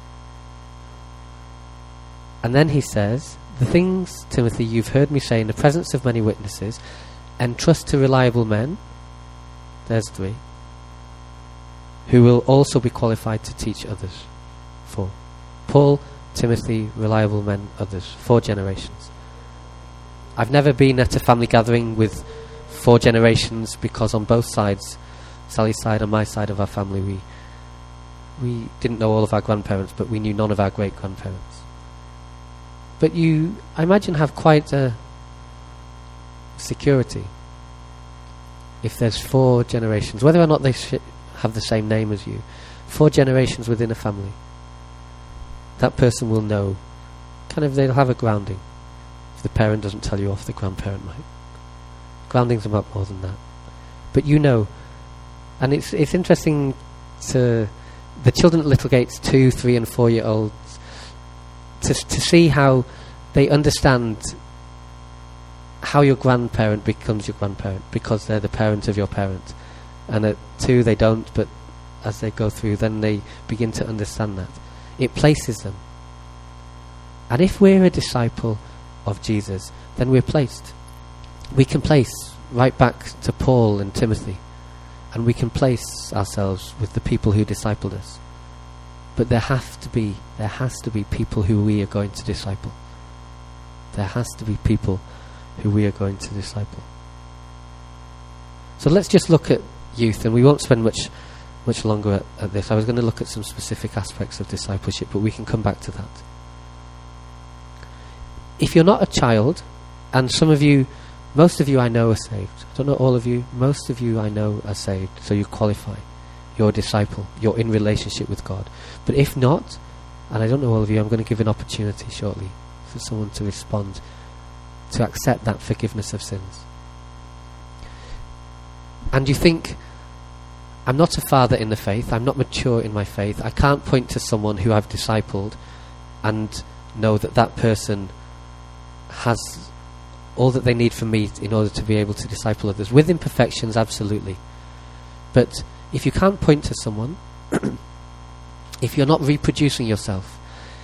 And then he says, the things, Timothy, you've heard me say in the presence of many witnesses, entrust to reliable men. There's three. Who will also be qualified to teach others. Four. Paul, Timothy, reliable men, others. Four generations. I've never been at a family gathering with four generations, because on both sides, Sally's side and my side of our family, we we didn't know all of our grandparents, but we knew none of our great-grandparents. But you, I imagine, have quite a security if there's four generations, whether or not they sh- have the same name as you, four generations within a family. That person will know, kind of, they'll have a grounding. If the parent doesn't tell you off, the grandparent might. Grounding's a lot more than that. But you know, and it's it's interesting to the children at Littlegate's two, three and four year olds to to see how they understand how your grandparent becomes your grandparent, because they're the parent of your parent. And at two they don't, but as they go through, then they begin to understand that. It places them. And if we're a disciple of Jesus, then we're placed. We can place right back to Paul and Timothy, and we can place ourselves with the people who discipled us. But there have to be, there has to be people who we are going to disciple. There has to be people who we are going to disciple. So let's just look at youth, and we won't spend much much longer at, at this. I was going to look at some specific aspects of discipleship, but we can come back to that. If you're not a child, and some of you, most of you I know are saved. I don't know all of you. Most of you I know are saved, so you qualify. You're a disciple. You're in relationship with God. But if not, and I don't know all of you, I'm going to give an opportunity shortly for someone to respond, to accept that forgiveness of sins. And you think, I'm not a father in the faith, I'm not mature in my faith, I can't point to someone who I've discipled and know that that person has all that they need from me in order to be able to disciple others. With imperfections, absolutely. But if you can't point to someone, if you're not reproducing yourself,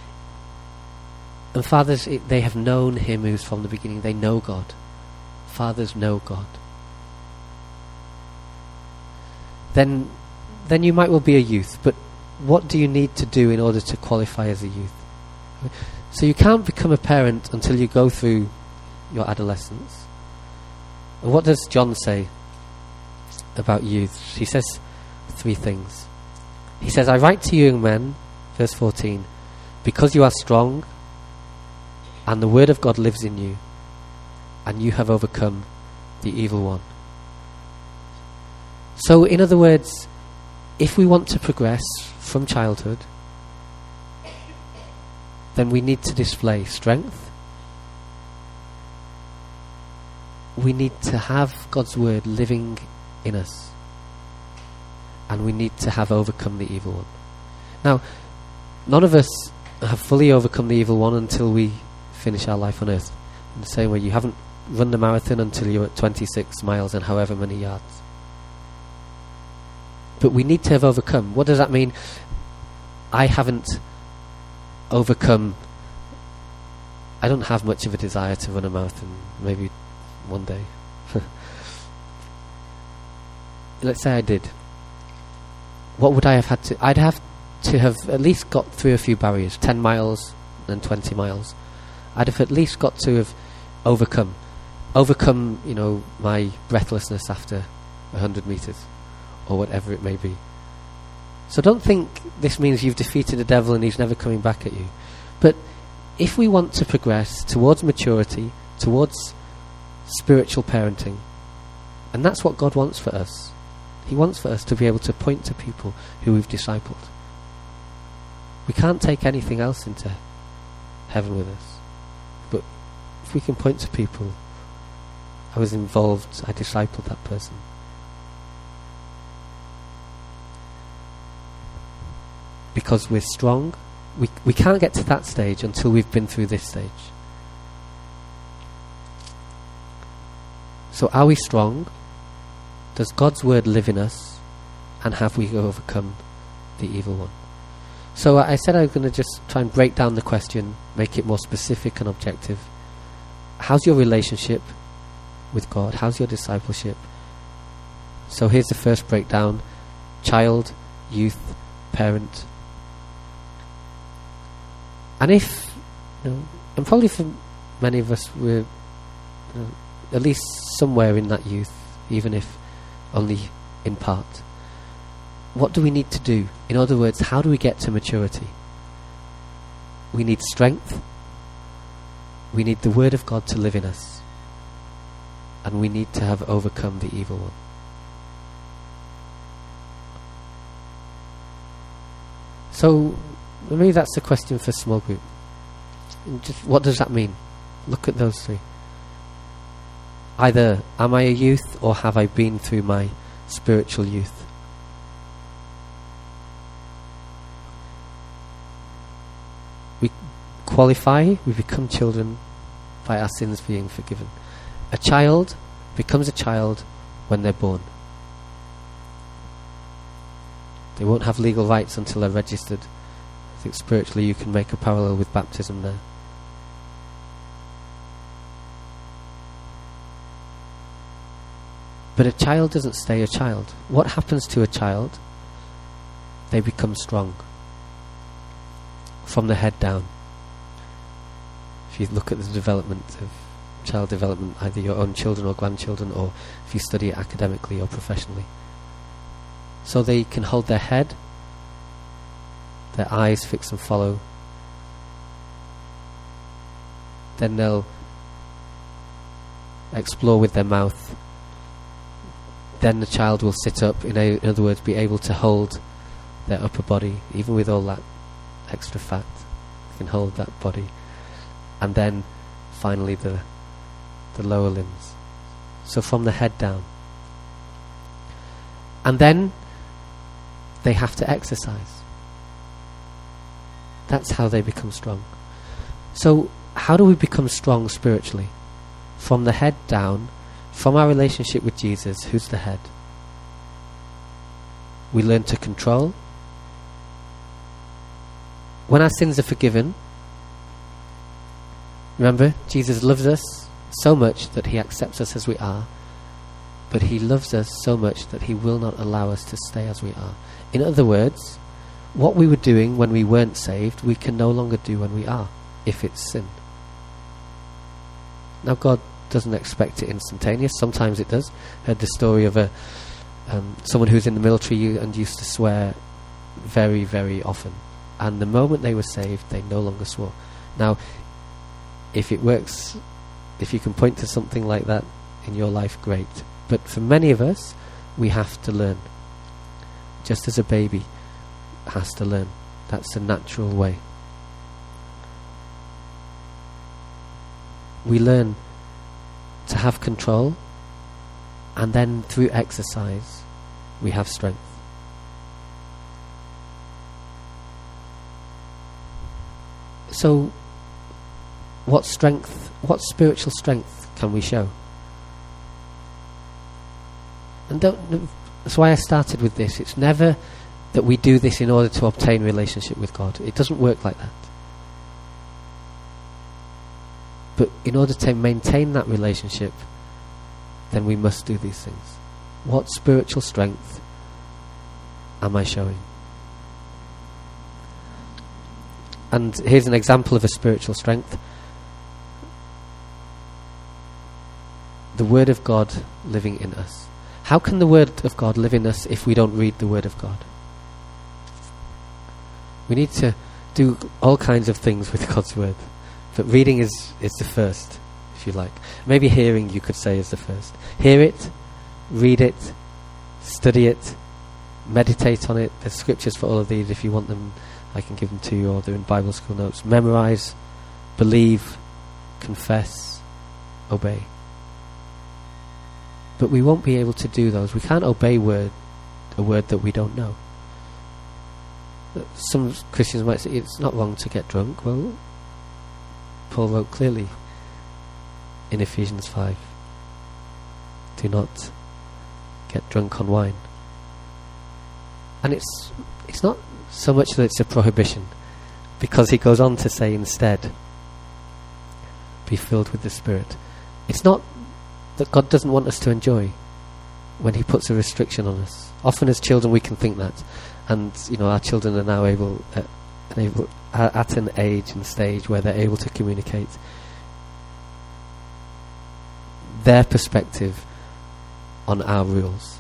and fathers, it, they have known him who's from the beginning, they know God. Fathers know God. Then then you might well be a youth, but what do you need to do in order to qualify as a youth? So you can't become a parent until you go through your adolescence. And what does John say about youth? He says three things. He says, I write to you young men, verse fourteen, because you are strong and the word of God lives in you and you have overcome the evil one. So in other words, if we want to progress from childhood, then we need to display strength. We need to have God's word living in us. And we need to have overcome the evil one. Now, none of us have fully overcome the evil one until we finish our life on earth. In the same way, you haven't run the marathon until you're at twenty-six miles and however many yards. But we need to have overcome. What does that mean? I haven't overcome. I don't have much of a desire to run a marathon. Maybe one day. Let's say I did. What would I have had to... I'd have to have at least got through a few barriers. ten miles and twenty miles. I'd have at least got to have overcome. Overcome, you know, my breathlessness after one hundred metres. Or whatever it may be. So don't think this means you've defeated the devil and he's never coming back at you. But if we want to progress towards maturity, towards spiritual parenting, and that's what God wants for us. He wants for us to be able to point to people who we've discipled. We can't take anything else into heaven with us. But if we can point to people, I was involved, I discipled that person. Because we're strong, we we can't get to that stage until we've been through this stage. So are we strong? Does God's word live in us? And have we overcome the evil one? So I said I was going to just try and break down the question, make it more specific and objective. How's your relationship with God? How's your discipleship? So here's the first breakdown. Child, youth, parent. And if, you know, and probably for many of us, we're you know, at least somewhere in that youth, even if only in part. What do we need to do? In other words, how do we get to maturity? We need strength. We need the word of God to live in us. And we need to have overcome the evil one. So, maybe that's the question for small group. Just what does that mean? Look at those three. Either am I a youth or have I been through my spiritual youth? We qualify, we become children by our sins being forgiven. A child becomes a child when they're born. They won't have legal rights until they're registered. I think spiritually you can make a parallel with baptism there. But a child doesn't stay a child. What happens to a child? They become strong. From the head down. If you look at the development of child development, either your own children or grandchildren, or if you study it academically or professionally. So they can hold their head, their eyes fix and follow. Then they'll explore with their mouth. Then the child will sit up, in, a, in other words, be able to hold their upper body, even with all that extra fat. They can hold that body. And then, finally, the the lower limbs. So from the head down. And then, they have to exercise. That's how they become strong. So, how do we become strong spiritually? From the head down, from our relationship with Jesus, who's the head. We learn to control. When our sins are forgiven, remember, Jesus loves us so much that he accepts us as we are, but he loves us so much that he will not allow us to stay as we are. In other words, what we were doing when we weren't saved, we can no longer do when we are, if it's sin. Now, God doesn't expect it instantaneous. Sometimes it does. I heard the story of a um, someone who's in the military and used to swear very, very often. And the moment they were saved, they no longer swore. Now, if it works, if you can point to something like that in your life, great. But for many of us, we have to learn. Just as a baby has to learn. That's a natural way. We learn to have control, and then through exercise, we have strength. So, what strength, what spiritual strength can we show? And don't, that's why I started with this. It's never that we do this in order to obtain relationship with God. It doesn't work like that. But in order to maintain that relationship, then we must do these things. What spiritual strength am I showing? And here's an example of a spiritual strength. The Word of God living in us. How can the Word of God live in us if we don't read the Word of God? We need to do all kinds of things with God's Word. But reading is, is the first, if you like. Maybe hearing, you could say, is the first. Hear it, read it, study it, meditate on it. There's scriptures for all of these. If you want them, I can give them to you, or they're in Bible school notes. Memorize, believe, confess, obey. But we won't be able to do those. We can't obey word, a word that we don't know. Some Christians might say, it's not wrong to get drunk. Well, Paul wrote clearly in Ephesians five, do not get drunk on wine. And it's it's not so much that it's a prohibition, because he goes on to say instead, be filled with the Spirit. It's not that God doesn't want us to enjoy when he puts a restriction on us. Often as children we can think that, and you know, our children are now able uh, able at an age and stage where they're able to communicate their perspective on our rules.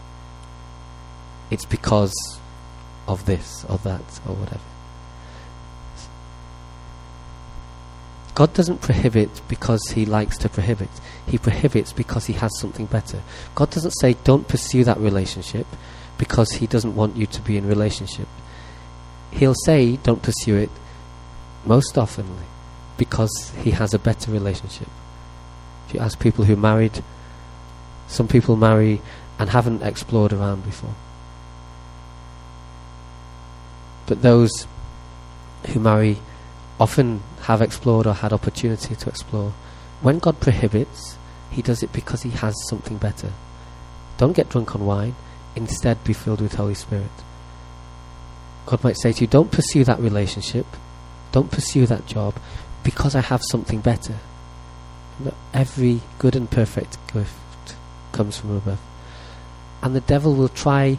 It's because of this or that or whatever. God doesn't prohibit because he likes to prohibit. He prohibits because he has something better. God doesn't say don't pursue that relationship because he doesn't want you to be in relationship. He'll say don't pursue it most often because he has a better relationship. If you ask people who married, some people marry and haven't explored around before. But those who marry often have explored or had opportunity to explore. When God prohibits, he does it because he has something better. Don't get drunk on wine, instead be filled with Holy Spirit. God might say to you, don't pursue that relationship, don't pursue that job, because I have something better. No, every good and perfect gift comes from above. And the devil will try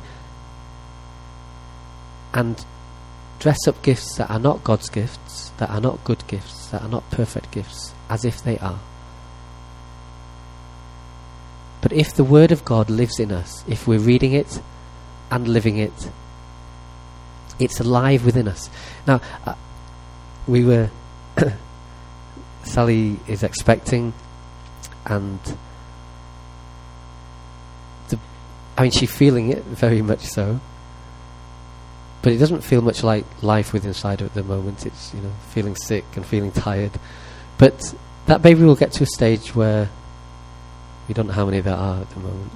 and dress up gifts that are not God's gifts, that are not good gifts, that are not perfect gifts, as if they are. But if the Word of God lives in us, if we're reading it and living it, it's alive within us. Now, uh, we were... Sally is expecting, and the, I mean, she's feeling it very much so, but it doesn't feel much like life within inside her at the moment. It's, you know, feeling sick and feeling tired. But that baby will get to a stage where we don't know how many there are at the moment,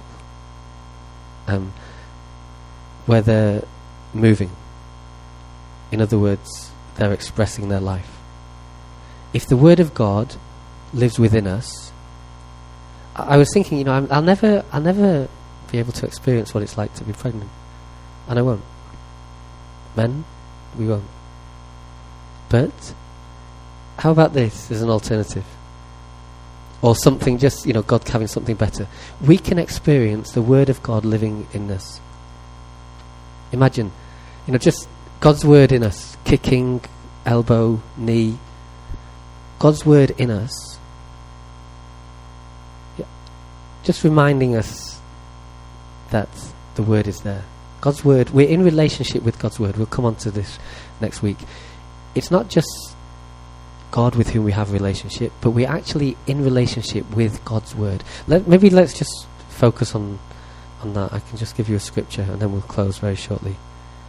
um, where they're moving. In other words, they're expressing their life. If the Word of God lives within us, I, I was thinking, you know, I'm, I'll never, I'll never be able to experience what it's like to be pregnant, and I won't. Men, we won't. But how about this as an alternative, or something? Just, you know, God having something better. We can experience the Word of God living in us. Imagine You know, just God's word in us, kicking, elbow, knee. God's word in us. Yeah. Just reminding us that the word is there. God's word, we're in relationship with God's word. We'll come on to this next week. It's not just God with whom we have a relationship, but we're actually in relationship with God's word. Let, maybe let's just focus on, on that. I can just give you a scripture and then we'll close very shortly.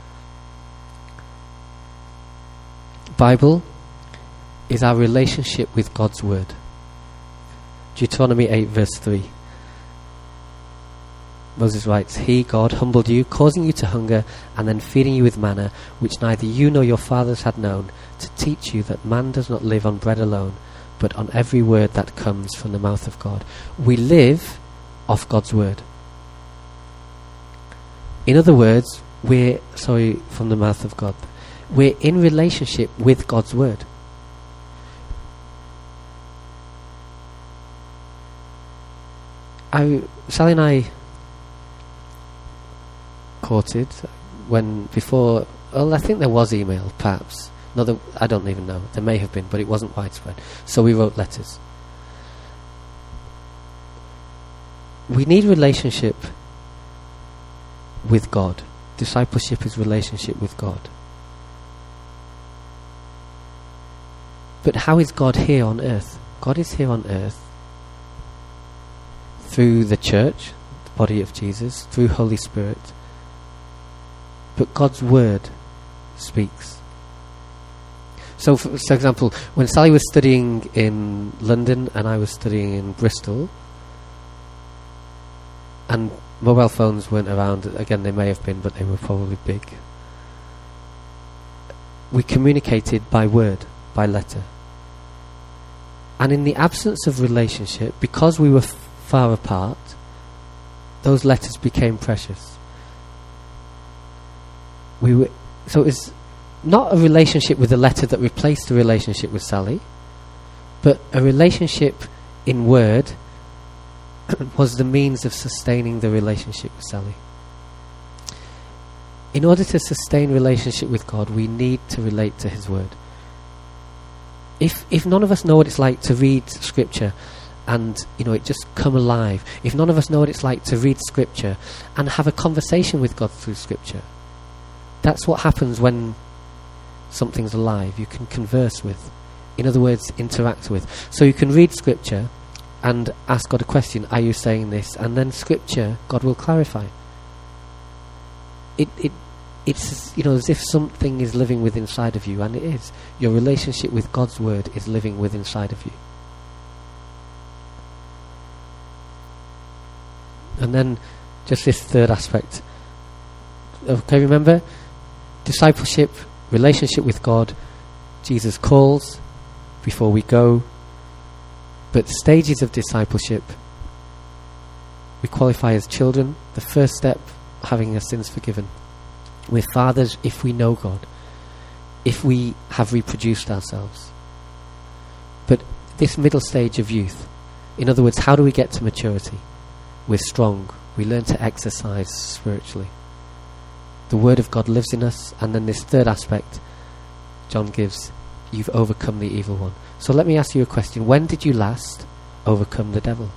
Bible is our relationship with God's word. Deuteronomy eight verse three. Moses writes, He, God, humbled you, causing you to hunger, and then feeding you with manna, which neither you nor your fathers had known, to teach you that man does not live on bread alone, but on every word that comes from the mouth of God. We live off God's word. In other words, we're, sorry, from the mouth of God. We're in relationship with God's word. I, Sally and I courted when before, well, I think there was email, perhaps. No, there, I don't even know. There may have been, but it wasn't widespread. So we wrote letters. We need relationship with God. Discipleship is relationship with God. But how is God here on earth? God is here on earth through the church, the body of Jesus, through Holy Spirit. But God's word speaks. So, for, for example, when Sally was studying in London and I was studying in Bristol, and mobile phones weren't around, again they may have been, but they were probably big, we communicated by word, by letter. And in the absence of relationship, because we were f- far apart, those letters became precious. We were, so it was not a relationship with a letter that replaced a relationship with Sally, but a relationship in word was the means of sustaining the relationship with Sally. In order to sustain relationship with God, we need to relate to His word. If if none of us know what it's like to read Scripture and, you know, it just come alive, if none of us know what it's like to read Scripture and have a conversation with God through Scripture, that's what happens when something's alive. You can converse with, in other words, interact with. So you can read Scripture and ask God a question, are you saying this? And then Scripture, God will clarify. It it it's, you know, as if something is living within inside of you, and it is. Your relationship with God's word is living within inside of you. And then just this third aspect. Okay, remember? Discipleship, relationship with God. Jesus calls before we go. But stages of discipleship. We qualify as children. The first step, having our sins forgiven. We're fathers if we know God. If we have reproduced ourselves. But this middle stage of youth, in other words, how do we get to maturity? We're strong. We learn to exercise spiritually. The word of God lives in us. And then this third aspect John gives, you've overcome the evil one. So let me ask you a question. When did you last overcome the devil?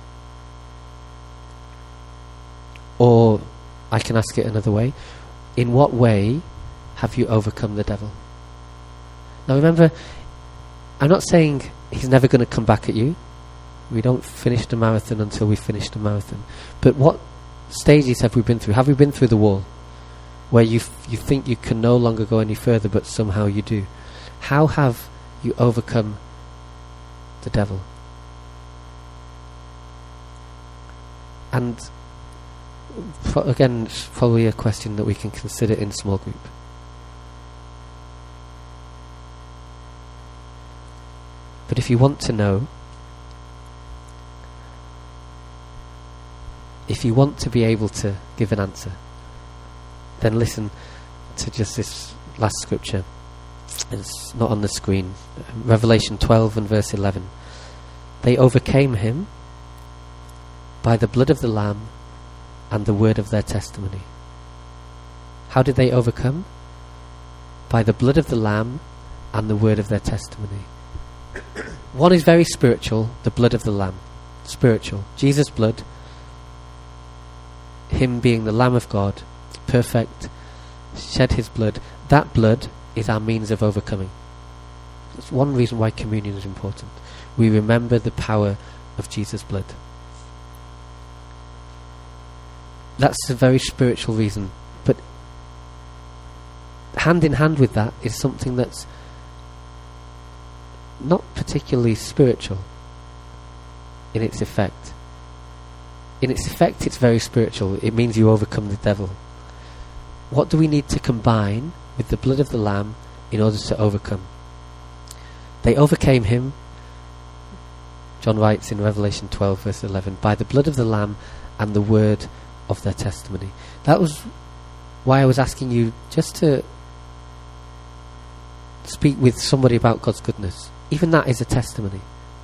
Or I can ask it another way. In what way have you overcome the devil? Now remember, I'm not saying he's never going to come back at you. We don't finish the marathon until we finish the marathon. But what stages have we been through? Have we been through the wall? Where you f- you think you can no longer go any further, but somehow you do. How have you overcome the devil? And pro- again, it's probably a question that we can consider in small group. But if you want to know, if you want to be able to give an answer, then listen to just this last scripture. It's not on the screen. Revelation twelve and verse eleven. They overcame him by the blood of the Lamb and the word of their testimony. How did they overcome? by the blood of the Lamb and the word of their testimony. One is very spiritual, the blood of the Lamb. Spiritual. Jesus' blood, him being the Lamb of God, perfect, shed his blood. That blood is our means of overcoming. That's one reason why communion is important. We remember the power of Jesus' blood. That's a very spiritual reason. But hand in hand with that is something that's not particularly spiritual in its effect. In its effect, it's very spiritual. It means you overcome the devil. What do we need to combine with the blood of the Lamb in order to overcome? They overcame him, John writes in Revelation twelve verse eleven, by the blood of the Lamb and the word of their testimony. That was why I was asking you just to speak with somebody about God's goodness. Even that is a testimony.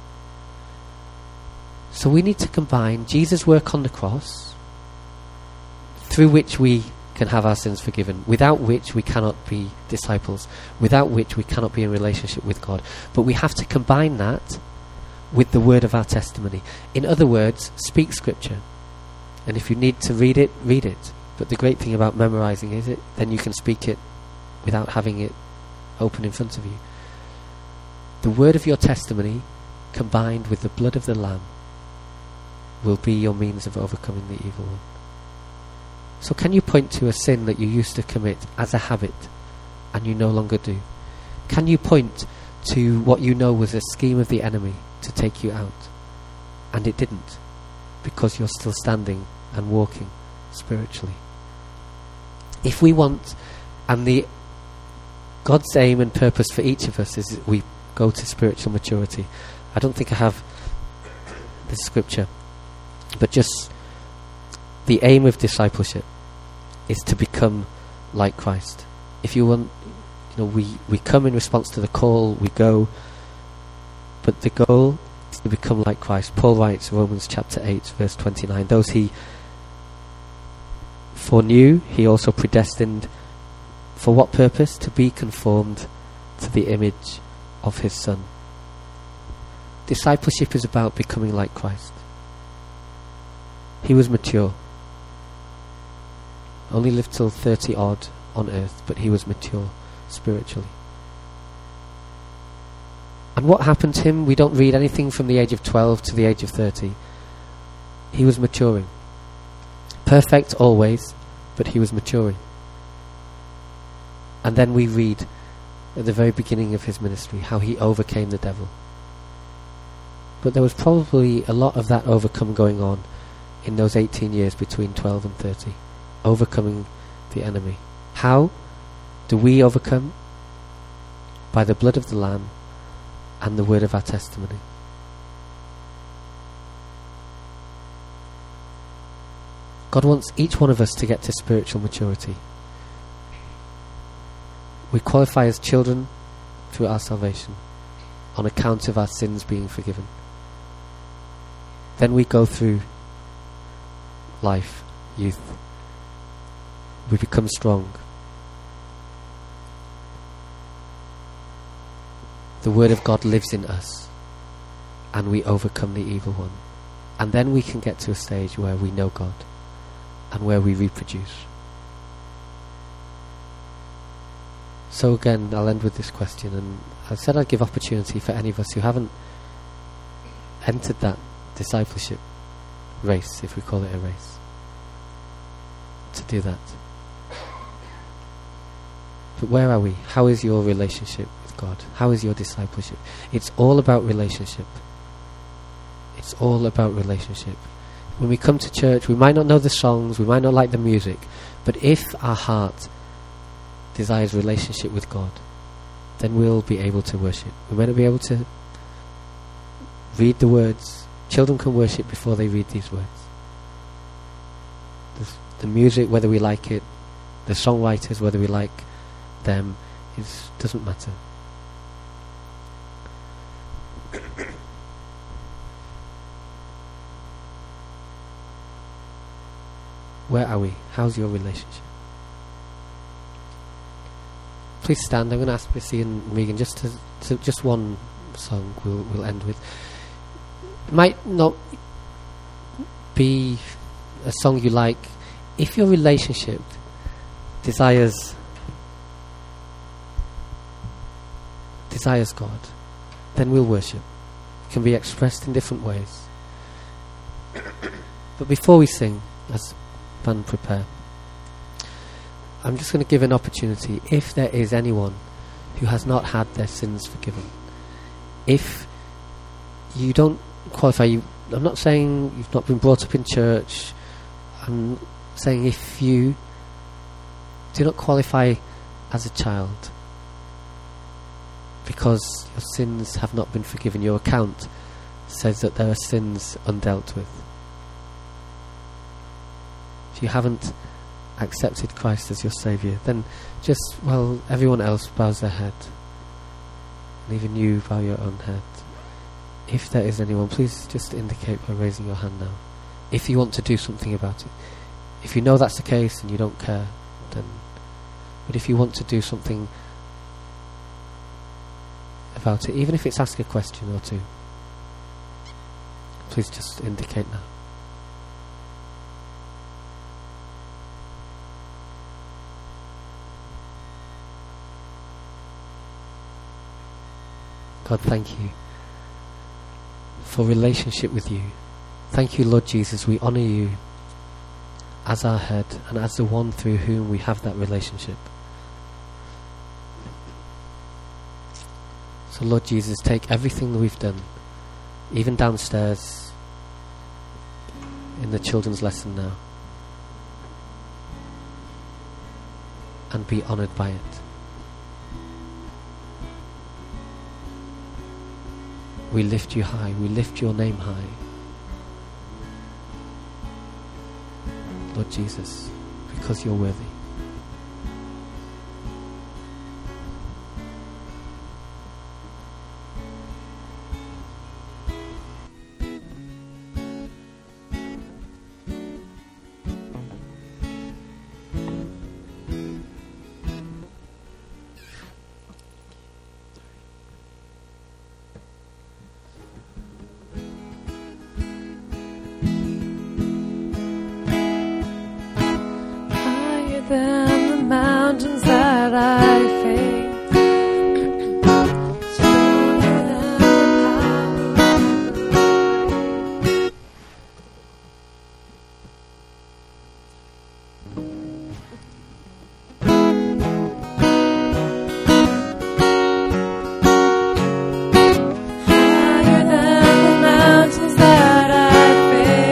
So we need to combine Jesus' work on the cross, through which we can have our sins forgiven, without which we cannot be disciples, without which we cannot be in relationship with God. But we have to combine that with the word of our testimony. In other words, speak scripture. And if you need to read it, read it. But the great thing about memorizing is it, then you can speak it without having it open in front of you. The word of your testimony, combined with the blood of the Lamb, will be your means of overcoming the evil one. So can you point to a sin that you used to commit as a habit and you no longer do? Can you point to what you know was a scheme of the enemy to take you out and it didn't, because you're still standing and walking spiritually? If we want, and the God's aim and purpose for each of us is that we go to spiritual maturity. I don't think I have the scripture, but just the aim of discipleship is to become like Christ. If you want, you know, we, we come in response to the call, we go, but the goal is to become like Christ. Paul writes, Romans chapter eight, verse twenty-nine, those he foreknew, he also predestined. For what purpose? To be conformed to the image of his Son. Discipleship is about becoming like Christ. He was mature. Only lived till thirty odd on earth, but he was mature spiritually. And what happened to him? We don't read anything from the age of twelve to the age of thirty. He was maturing. Perfect always, but he was maturing. And then we read at the very beginning of his ministry how he overcame the devil. But there was probably a lot of that overcome going on in those eighteen years between twelve and thirty. Overcoming the enemy. How do we overcome? By the blood of the Lamb and the word of our testimony. God wants each one of us to get to spiritual maturity. We qualify as children through our salvation on account of our sins being forgiven. Then we go through life, youth. We become strong. The word of God lives in us and we overcome the evil one. And then we can get to a stage where we know God and where we reproduce. So again, I'll end with this question, and I said I'd give opportunity for any of us who haven't entered that discipleship race, if we call it a race, to do that. But where are we? How is your relationship with God? How is your discipleship? It's all about relationship. It's all about relationship. When we come to church, we might not know the songs, we might not like the music, but if our heart desires relationship with God, then we'll be able to worship. We might not be able to read the words. Children can worship before they read these words. The, the music, whether we like it, the songwriters, whether we like them, it doesn't matter. Where are we? How's your relationship? please stand. I'm going to ask Missy and Megan just to, to just one song we'll, we'll end with. It might not be a song you like. If your relationship desires desires God, then we'll worship. It can be expressed in different ways. But before we sing, as band prepare, I'm just going to give an opportunity. If there is anyone who has not had their sins forgiven, if you don't qualify, you, I'm not saying you've not been brought up in church. I'm saying if you do not qualify as a child because your sins have not been forgiven, your account says that there are sins undealt with. If you haven't accepted Christ as your Saviour, then just, well, everyone else bows their head, and even you bow your own head. If there is anyone, please just indicate by raising your hand now, if you want to do something about it. If you know that's the case and you don't care, then, but if you want to do something about it, even if it's ask a question or two, please just indicate now. God, thank you for relationship with you. Thank you, Lord Jesus. We honour you as our head and as the one through whom we have that relationship. So, Lord Jesus, take everything that we've done, even downstairs in the children's lesson now, and be honoured by it. We lift you high. We lift your name high. Lord Jesus, because you're worthy. Than the mountains that I face, stronger than the power. Higher than the mountains that I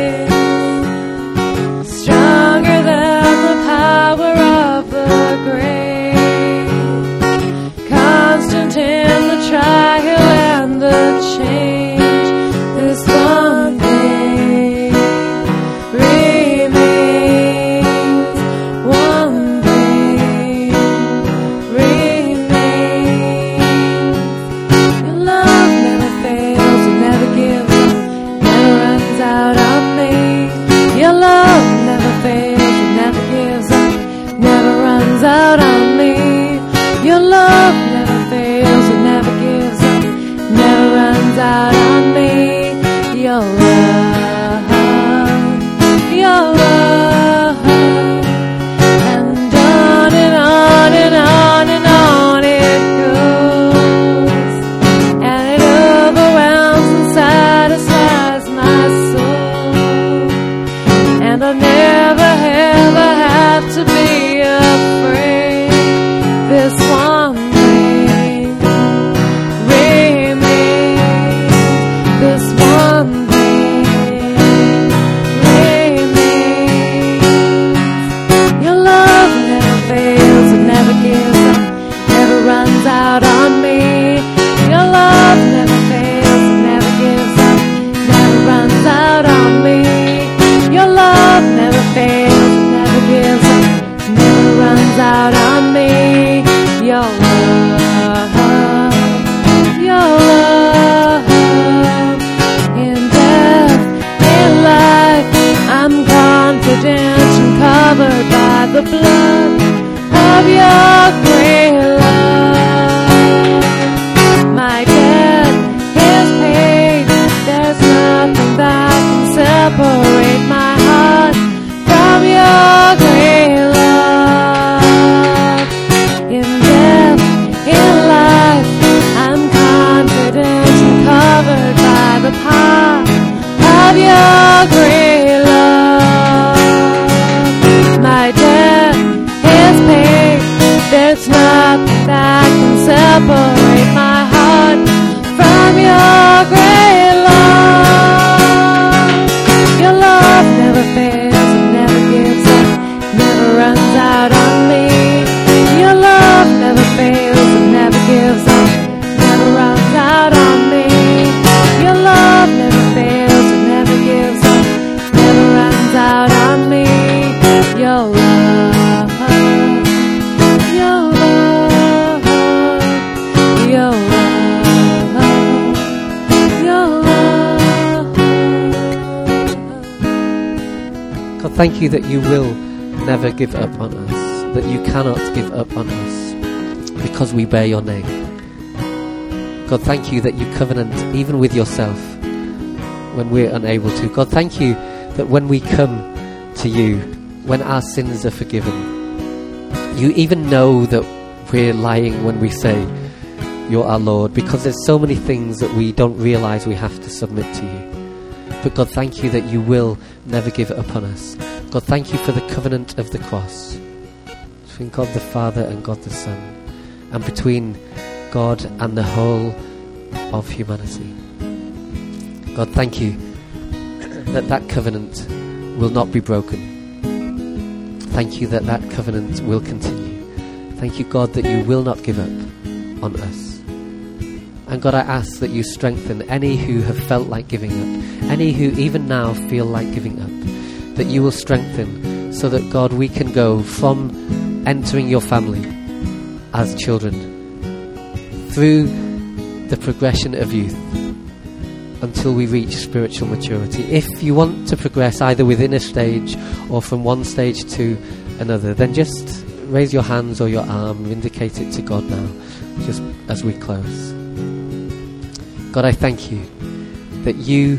face, stronger than the power of the grave, constant in the trial and the change. This one thing remains, one thing remains. Your love never fails, it never gives up, never runs out on me. Your love never fails, it never gives up, never runs out on me. Your love never fails, it never gives up, never runs out on me. Your love, your love, and on and on and on and on it goes, and it overwhelms and satisfies my soul, and I never ever have to be afraid. This one thing remains, this one thing remains. Your love never fails, it never gives up, never runs out on me. Your love never fails, it never gives up, never runs out on me. Your love never fails, it never gives up, never runs out on me. Your love, your love, in death, in life, I'm confident and covered by the blood of your great love. thank you that you will never give up on us, that you cannot give up on us because we bear your name. God, thank you that you covenant even with yourself when we're unable to. God, thank you that when we come to you, when our sins are forgiven, you even know that we're lying when we say you're our Lord, because there's so many things that we don't realize we have to submit to you. But God, thank you that you will never give up on us. God, thank you for the covenant of the cross between God the Father and God the Son, and between God and the whole of humanity. God, thank you that that covenant will not be broken. Thank you that that covenant will continue. Thank you, God, that you will not give up on us. And God, I ask that you strengthen any who have felt like giving up, any who even now feel like giving up, that you will strengthen so that, God, we can go from entering your family as children through the progression of youth until we reach spiritual maturity. If you want to progress either within a stage or from one stage to another, then just raise your hands or your arm, indicate it to God now, just as we close. God, I thank you that you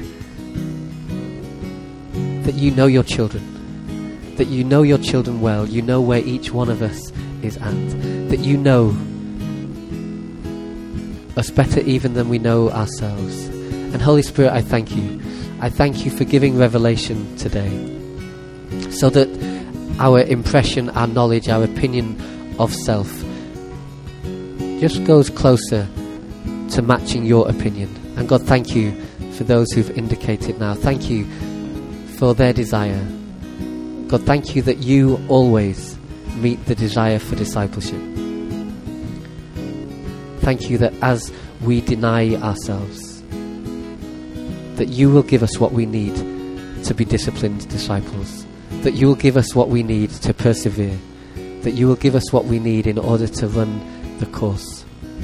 that you know your children, that you know your children well, you know where each one of us is at, that you know us better even than we know ourselves. And Holy Spirit, I thank you. I thank you for giving revelation today, so that our impression, our knowledge, our opinion of self just goes closer to matching your opinion. And God, thank you for those who've indicated now. Thank you for their desire. God, thank you that you always meet the desire for discipleship. Thank you that as we deny ourselves, that you will give us what we need to be disciplined disciples, that you will give us what we need to persevere, that you will give us what we need in order to run the course.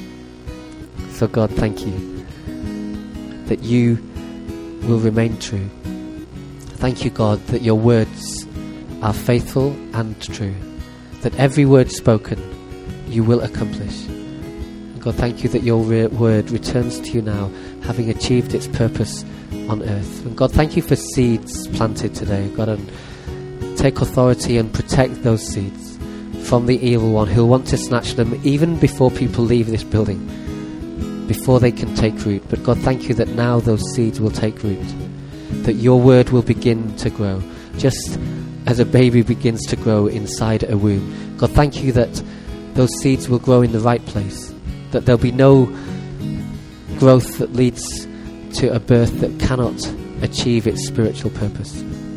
So God, thank you that you will remain true. Thank you, God, that your words are faithful and true, that every word spoken you will accomplish. And God, thank you that your re- word returns to you now, having achieved its purpose on earth. And God, thank you for seeds planted today, God, and take authority and protect those seeds from the evil one who'll want to snatch them even before people leave this building, before they can take root. But God, thank you that now those seeds will take root, that your word will begin to grow, just as a baby begins to grow inside a womb. God, thank you that those seeds will grow in the right place, that there'll be no growth that leads to a birth that cannot achieve its spiritual purpose.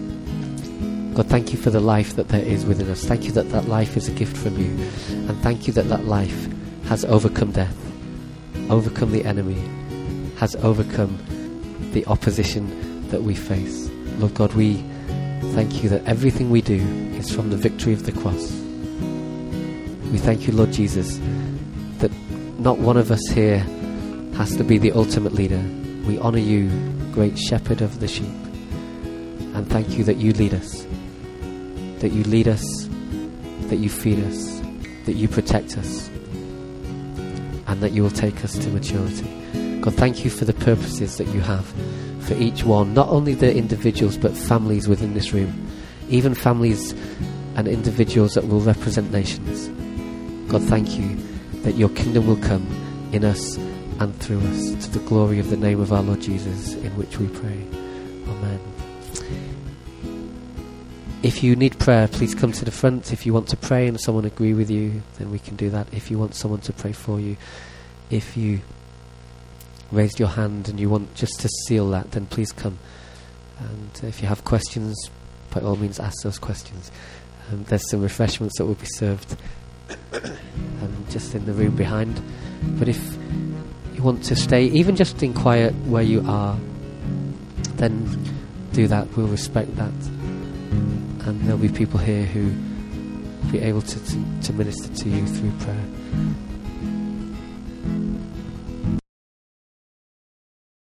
God, thank you for the life that there is within us. Thank you that that life is a gift from you. And thank you that that life has overcome death, overcome the enemy, has overcome the opposition that we face. Lord God, we thank you that everything we do is from the victory of the cross. We thank you, Lord Jesus, that not one of us here has to be the ultimate leader. We honour you, great shepherd of the sheep. And thank you that you lead us, that you lead us, that you feed us, that you protect us, and that you will take us to maturity. God, thank you for the purposes that you have for each one, not only the individuals but families within this room, even families and individuals that will represent nations. God, thank you that your kingdom will come in us and through us, to the glory of the name of our Lord Jesus, in which we pray. Amen. If you need prayer, please come to the front. If you want to pray and someone agree with you, then we can do that. If you want someone to pray for you, if you raised your hand and you want just to seal that, then please come. And if you have questions, by all means ask those questions. Um, there's some refreshments that will be served um, just in the room behind. But if you want to stay, even just in quiet where you are, then do that. We'll respect that. And there'll be people here who will be able to, to, to minister to you through prayer.